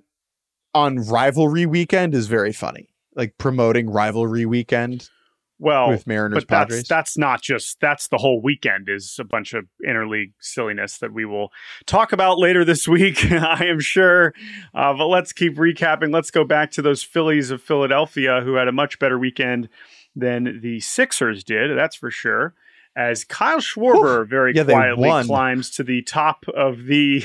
on rivalry weekend is very funny. Like promoting rivalry weekend Well, with Mariners but that's, Padres. that's not just, that's the whole weekend is a bunch of interleague silliness that we will talk about later this week, I am sure. Uh, but let's keep recapping. Let's go back to those Phillies of Philadelphia who had a much better weekend than the Sixers did. That's for sure. As Kyle Schwarber very Yeah, they quietly won. climbs to the top of the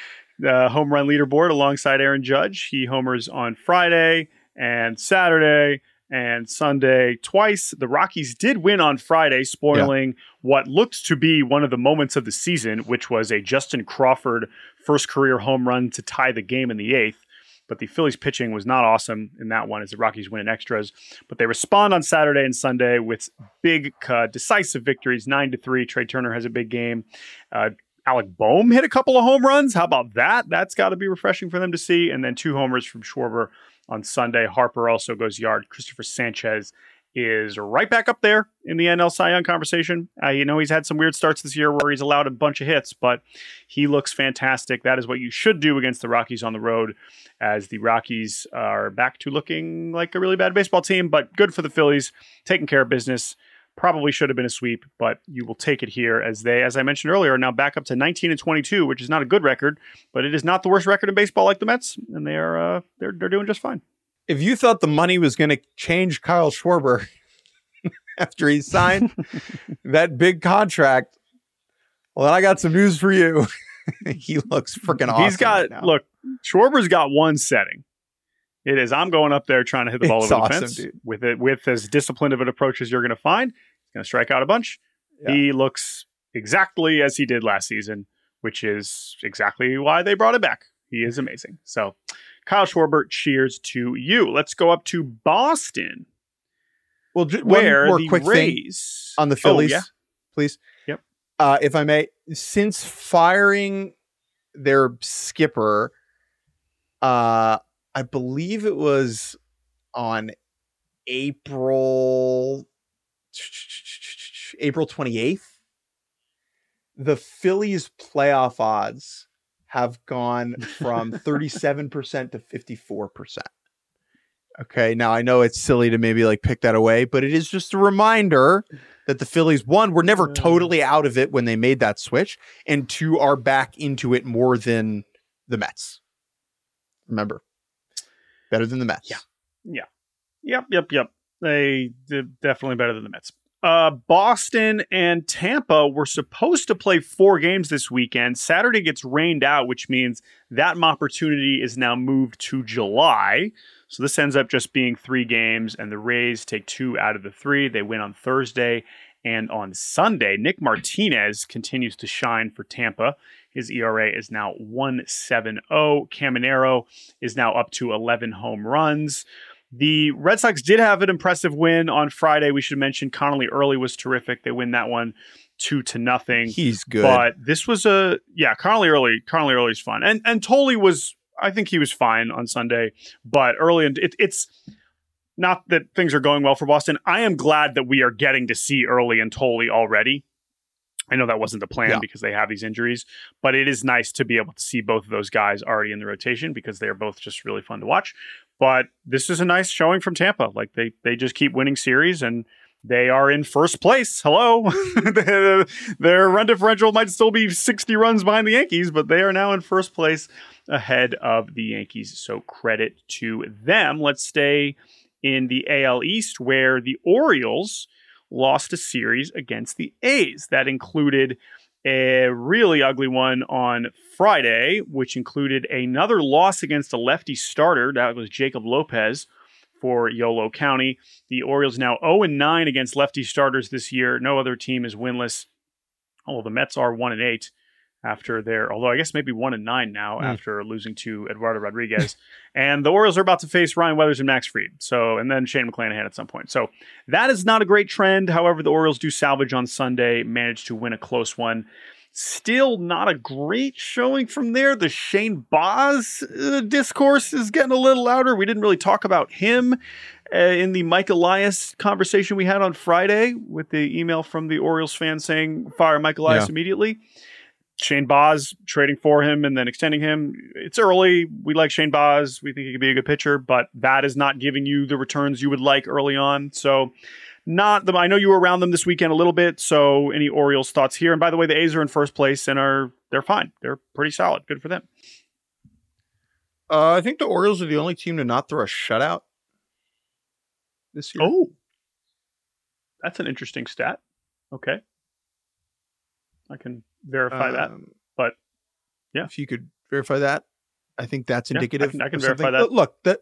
uh, home run leaderboard alongside Aaron Judge. He homers on Friday and Saturday and Sunday twice. The Rockies did win on Friday, spoiling what looked to be one of the moments of the season, which was a Justin Crawford first career home run to tie the game in the eighth. But the Phillies pitching was not awesome in that one as the Rockies win in extras. But they respond on Saturday and Sunday with big, uh, decisive victories, nine to three. Trey Turner has a big game. Uh, Alec Boehm hit a couple of home runs. How about that? That's got to be refreshing for them to see. And then two homers from Schwarber on Sunday. Harper also goes yard. Christopher Sanchez is right back up there in the N L Cy Young conversation. Uh, you know, he's had some weird starts this year where he's allowed a bunch of hits, but he looks fantastic. That is what you should do against the Rockies on the road, as the Rockies are back to looking like a really bad baseball team, but good for the Phillies, taking care of business. Probably should have been a sweep, but you will take it here as they, as I mentioned earlier, are now back up to nineteen and twenty-two, which is not a good record, but it is not the worst record in baseball like the Mets, and they are uh, they're they're doing just fine. If you thought the money was going to change Kyle Schwarber after he signed that big contract, well, then I got some news for you. He looks freaking awesome. He's got right now. look, Schwarber's got one setting. It is I'm going up there trying to hit the ball It's over awesome, the fence dude. with it with as disciplined of an approach as you're going to find. He's going to strike out a bunch. Yeah. He looks exactly as he did last season, which is exactly why they brought it back. He is amazing. So, Kyle Schwarber, cheers to you. Let's go up to Boston, Well, ju- where one more the quick thing Rays on the Phillies, Oh, yeah. please. Yep. Uh, if I may, since firing their skipper, uh, I believe it was on April April twenty-eighth, the Phillies playoff odds have gone from thirty-seven percent to fifty-four percent. Okay, now I know it's silly to maybe like pick that away, but it is just a reminder that the Phillies, one, were never totally out of it when they made that switch, and two, are back into it more than the Mets. Remember, better than the Mets. Yeah. Yeah. Yep, yep, yep. They did definitely better than the Mets. Uh, Boston and Tampa were supposed to play four games this weekend. Saturday gets rained out, which means that opportunity is now moved to July. So this ends up just being three games, and the Rays take two out of the three. They win on Thursday And on Sunday, Nick Martinez continues to shine for Tampa. His E R A is now one point seven oh. Caminero is now up to eleven home runs. The Red Sox did have an impressive win on Friday. We should mention Connolly Early was terrific. They win that one two to nothing. He's good. But this was a, yeah, Connolly Early, Connolly Early's fun. And and Tolley was, I think he was fine on Sunday. But early, and it, it's not that things are going well for Boston. I am glad that we are getting to see Early and Tolley already. I know that wasn't the plan yeah. because they have these injuries, but it is nice to be able to see both of those guys already in the rotation because they are both just really fun to watch. But this is a nice showing from Tampa. Like they they just keep winning series and they are in first place. Hello. Their run differential might still be sixty runs behind the Yankees, but they are now in first place ahead of the Yankees. So credit to them. Let's stay in the A L East where the Orioles lost a series against the A's. That included a really ugly one on Friday, which included another loss against a lefty starter. That was Jacob Lopez for Yolo County. The Orioles now oh and nine against lefty starters this year. No other team is winless. Oh, the Mets are one and eight after their, although I guess maybe one and nine now mm. after losing to Eduardo Rodriguez. And the Orioles are about to face Ryan Weathers and Max Fried. So, and then Shane McClanahan at some point. So that is not a great trend. However, the Orioles do salvage on Sunday, managed to win a close one. Still not a great showing from there. The Shane Baz uh, discourse is getting a little louder. We didn't really talk about him uh, in the Mike Elias conversation we had on Friday with the email from the Orioles fan saying, fire Mike Elias yeah. immediately. Shane Baz trading for him and then extending him. It's early. We like Shane Baz. We think he could be a good pitcher, but that is not giving you the returns you would like early on. So not the, I know you were around them this weekend a little bit. So any Orioles thoughts here? And by the way, the A's are in first place and are, they're fine. They're pretty solid. Good for them. Uh, I think the Orioles are the only team to not throw a shutout this year. Oh, that's an interesting stat. Okay. I can verify um, that, but yeah, if you could verify that, I think that's indicative. Yeah, I can, I can verify that. Look, that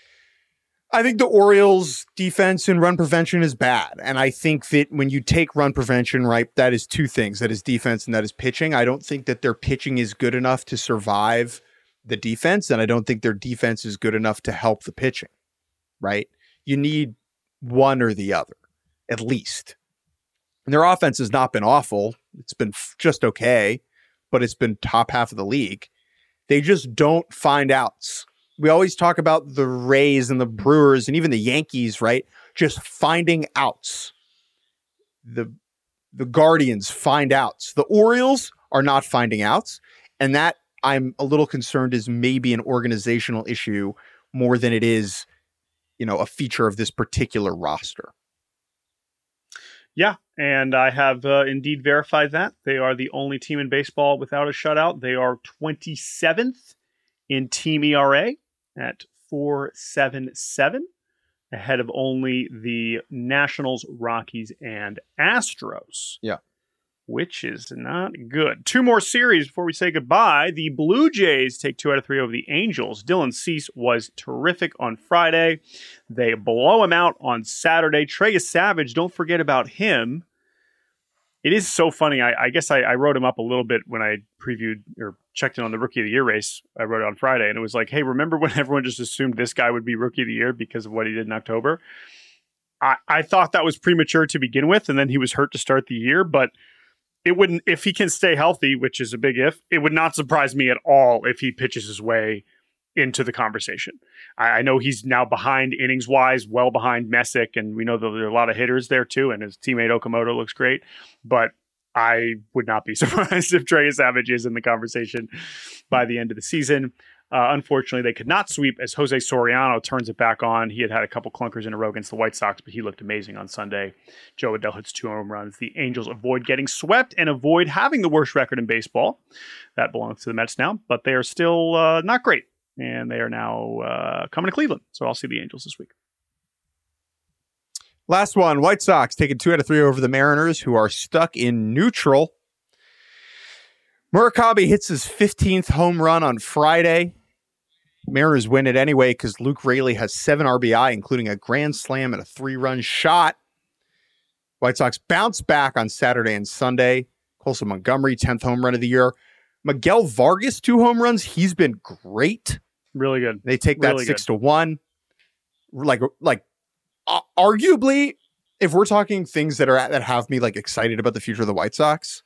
I think the Orioles defense and run prevention is bad. And I think that when you take run prevention, right, that is two things. That is defense and that is pitching. I don't think that their pitching is good enough to survive the defense. And I don't think their defense is good enough to help the pitching, right? You need one or the other, at least. And their offense has not been awful. It's been f- just okay, but it's been top half of the league. They just don't find outs. We always talk about the Rays and the Brewers and even the Yankees, right? Just finding outs. The, the Guardians find outs. The Orioles are not finding outs. And that I'm a little concerned is maybe an organizational issue more than it is, you know, a feature of this particular roster. Yeah, and I have uh, indeed verified that. They are the only team in baseball without a shutout. They are twenty-seventh in team E R A at four point seven seven, ahead of only the Nationals, Rockies, and Astros. Yeah. Which is not good. Two more series before we say goodbye. The Blue Jays take two out of three over the Angels. Dylan Cease was terrific on Friday. They blow him out on Saturday. Trey Savage, don't forget about him. It is so funny. I, I guess I, I wrote him up a little bit when I previewed or checked in on the Rookie of the Year race. I wrote it on Friday, and it was like, hey, remember when everyone just assumed this guy would be Rookie of the Year because of what he did in October? I, I thought that was premature to begin with, and then he was hurt to start the year, but it wouldn't, if he can stay healthy, which is a big if, it would not surprise me at all if he pitches his way into the conversation. I, I know he's now behind innings wise, well behind Messick, and we know that there are a lot of hitters there too, and his teammate Okamoto looks great, but I would not be surprised if Trey Savage is in the conversation by the end of the season. Uh, unfortunately, they could not sweep as Jose Soriano turns it back on. He had had a couple clunkers in a row against the White Sox, but he looked amazing on Sunday. Joe Adell hits two home runs. The Angels avoid getting swept and avoid having the worst record in baseball. That belongs to the Mets now, but they are still uh, not great, and they are now uh, coming to Cleveland. So I'll see the Angels this week. Last one, White Sox taking two out of three over the Mariners, who are stuck in neutral. Murakami hits his fifteenth home run on Friday. Mariners win it anyway because Luke Raley has seven R B I, including a grand slam and a three-run shot. White Sox bounce back on Saturday and Sunday. Colson Montgomery, tenth home run of the year. Miguel Vargas, two home runs. He's been great. Really good. They take that Really six good. to one. Like, like, uh, arguably, if we're talking things that are that have me like excited about the future of the White Sox,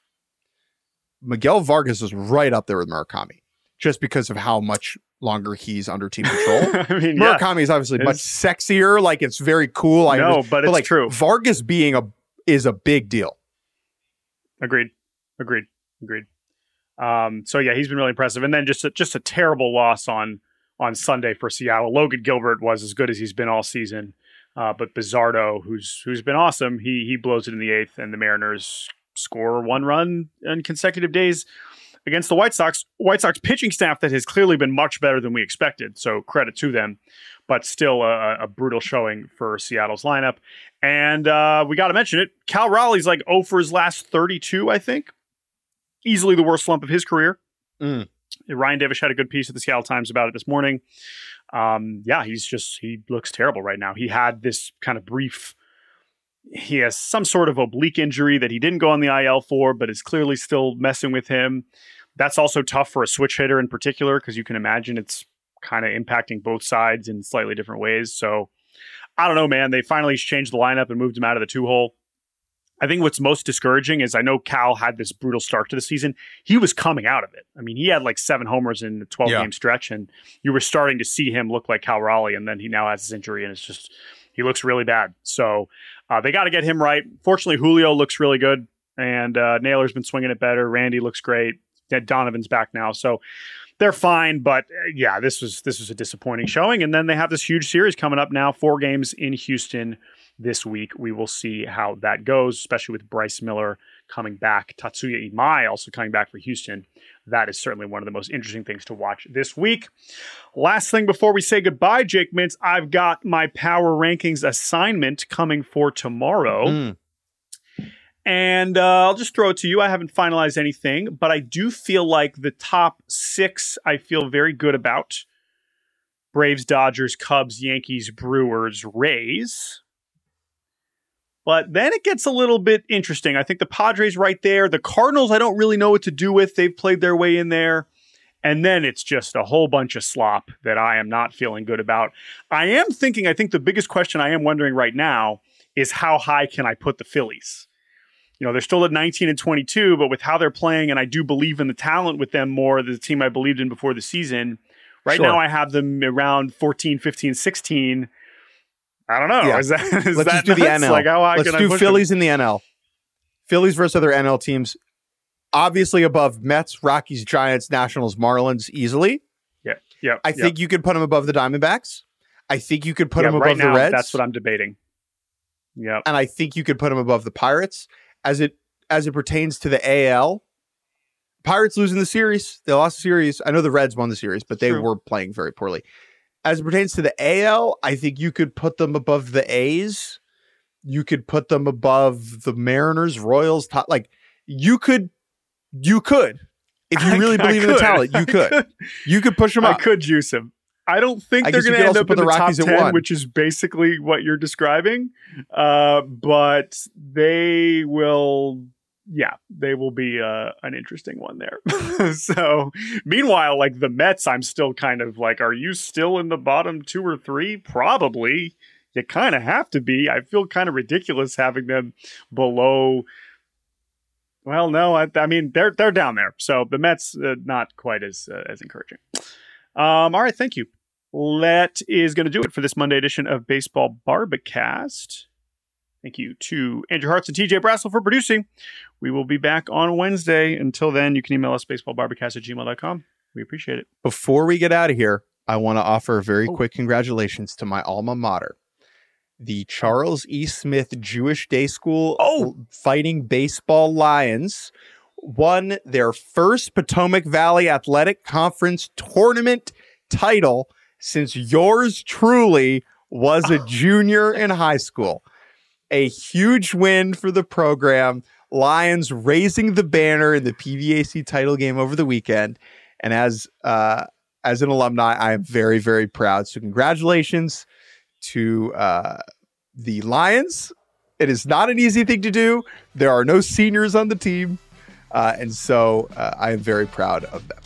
Miguel Vargas is right up there with Murakami, just because of how much longer he's under team control. I mean, yeah. Murakami is obviously It's- much sexier. Like, it's very cool. I No, understand- but it's like, true. Vargas being a is a big deal. Agreed. Agreed. Agreed. Um, so yeah, he's been really impressive. And then just a, just a terrible loss on on Sunday for Seattle. Logan Gilbert was as good as he's been all season, uh, but Bizzardo, who's who's been awesome, he he blows it in the eighth, and the Mariners score one run in consecutive days against the White Sox. White Sox pitching staff that has clearly been much better than we expected, so credit to them. But still a, a brutal showing for Seattle's lineup. And uh, we got to mention it. Cal Raleigh's like oh for his last thirty-two, I think. Easily the worst slump of his career. Mm. Ryan Davis had a good piece at the Seattle Times about it this morning. Um, yeah, he's just, he looks terrible right now. He had this kind of brief, he has some sort of oblique injury that he didn't go on the I L for, but is clearly still messing with him. That's also tough for a switch hitter in particular, because you can imagine it's kind of impacting both sides in slightly different ways. So I don't know, man. They finally changed the lineup and moved him out of the two hole. I think what's most discouraging is I know Cal had this brutal start to the season. He was coming out of it. I mean, he had like seven homers in a twelve game stretch, and you were starting to see him look like Cal Raleigh. And then he now has this injury, and it's just, he looks really bad. So uh, they got to get him right. Fortunately, Julio looks really good, and uh, Naylor's been swinging it better. Randy looks great. Donovan's back now. So they're fine, but uh, yeah, this was this was a disappointing showing. And then they have this huge series coming up now, four games in Houston this week. We will see how that goes, especially with Bryce Miller coming back, Tatsuya Imai also coming back for Houston. That is certainly one of the most interesting things to watch this week. Last thing before we say goodbye, Jake Mintz, I've got my power rankings assignment coming for tomorrow. Mm. And uh, I'll just throw it to you. I haven't finalized anything, but I do feel like the top six I feel very good about. Braves, Dodgers, Cubs, Yankees, Brewers, Rays. But then it gets a little bit interesting. I think the Padres right there. The Cardinals, I don't really know what to do with. They've played their way in there. And then it's just a whole bunch of slop that I am not feeling good about. I am thinking, I think the biggest question I am wondering right now is how high can I put the Phillies? You know, they're still at nineteen and twenty-two, but with how they're playing, and I do believe in the talent with them more, the team I believed in before the season. Right Sure. now I have them around fourteen, fifteen, sixteen. I don't know. Yeah. Is that, is Let's that just do the nuts? N L. Like, how high Let's can do I push Phillies them? in the N L. Phillies versus other N L teams. Obviously above Mets, Rockies, Giants, Nationals, Marlins easily. Yeah. Yeah. I yeah. think you could put them above the Diamondbacks. I think you could put yeah, them right above now, the Reds. That's what I'm debating. Yeah. And I think you could put them above the Pirates. As it as it pertains to the A L, Pirates losing the series. They lost the series. I know the Reds won the series, but they True. were playing very poorly. As it pertains to the A L, I think you could put them above the A's. You could put them above the Mariners, Royals, top, like you could, you could, if you I- really I believe in the could. talent, you I could, you could push them I up. could juice him. I don't think I they're guess you going to could end also up put in the the top Rockies at ten, one. which is basically what you're describing. Uh, but they will, yeah, they will be uh, an interesting one there. So, meanwhile, like the Mets, I'm still kind of like, are you still in the bottom two or three? Probably. You kind of have to be. I feel kind of ridiculous having them below. Well, no, I, I mean they're they're down there. So the Mets uh, not quite as uh, as encouraging. Um, all right, thank you. That is going to do it for this Monday edition of Baseball Barbacast. Thank you to Andrew Hartz and T J Brassel for producing. We will be back on Wednesday. Until then, you can email us baseballbarbacast at gmail dot com. We appreciate it. Before we get out of here, I want to offer a very Oh. quick congratulations to my alma mater, the Charles E. Smith Jewish Day School Oh. Fighting Baseball Lions won their first Potomac Valley Athletic Conference tournament title since yours truly was a junior in high school. A huge win for the program. Lions raising the banner in the P V A C title game over the weekend. And as uh, as an alumni, I am very, very proud. So congratulations to uh, the Lions It is not an easy thing to do. There are no seniors on the team. Uh, and so uh, I am very proud of them.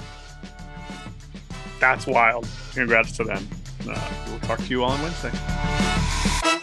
That's wild. Congrats to them. Uh, we'll talk to you all on Wednesday.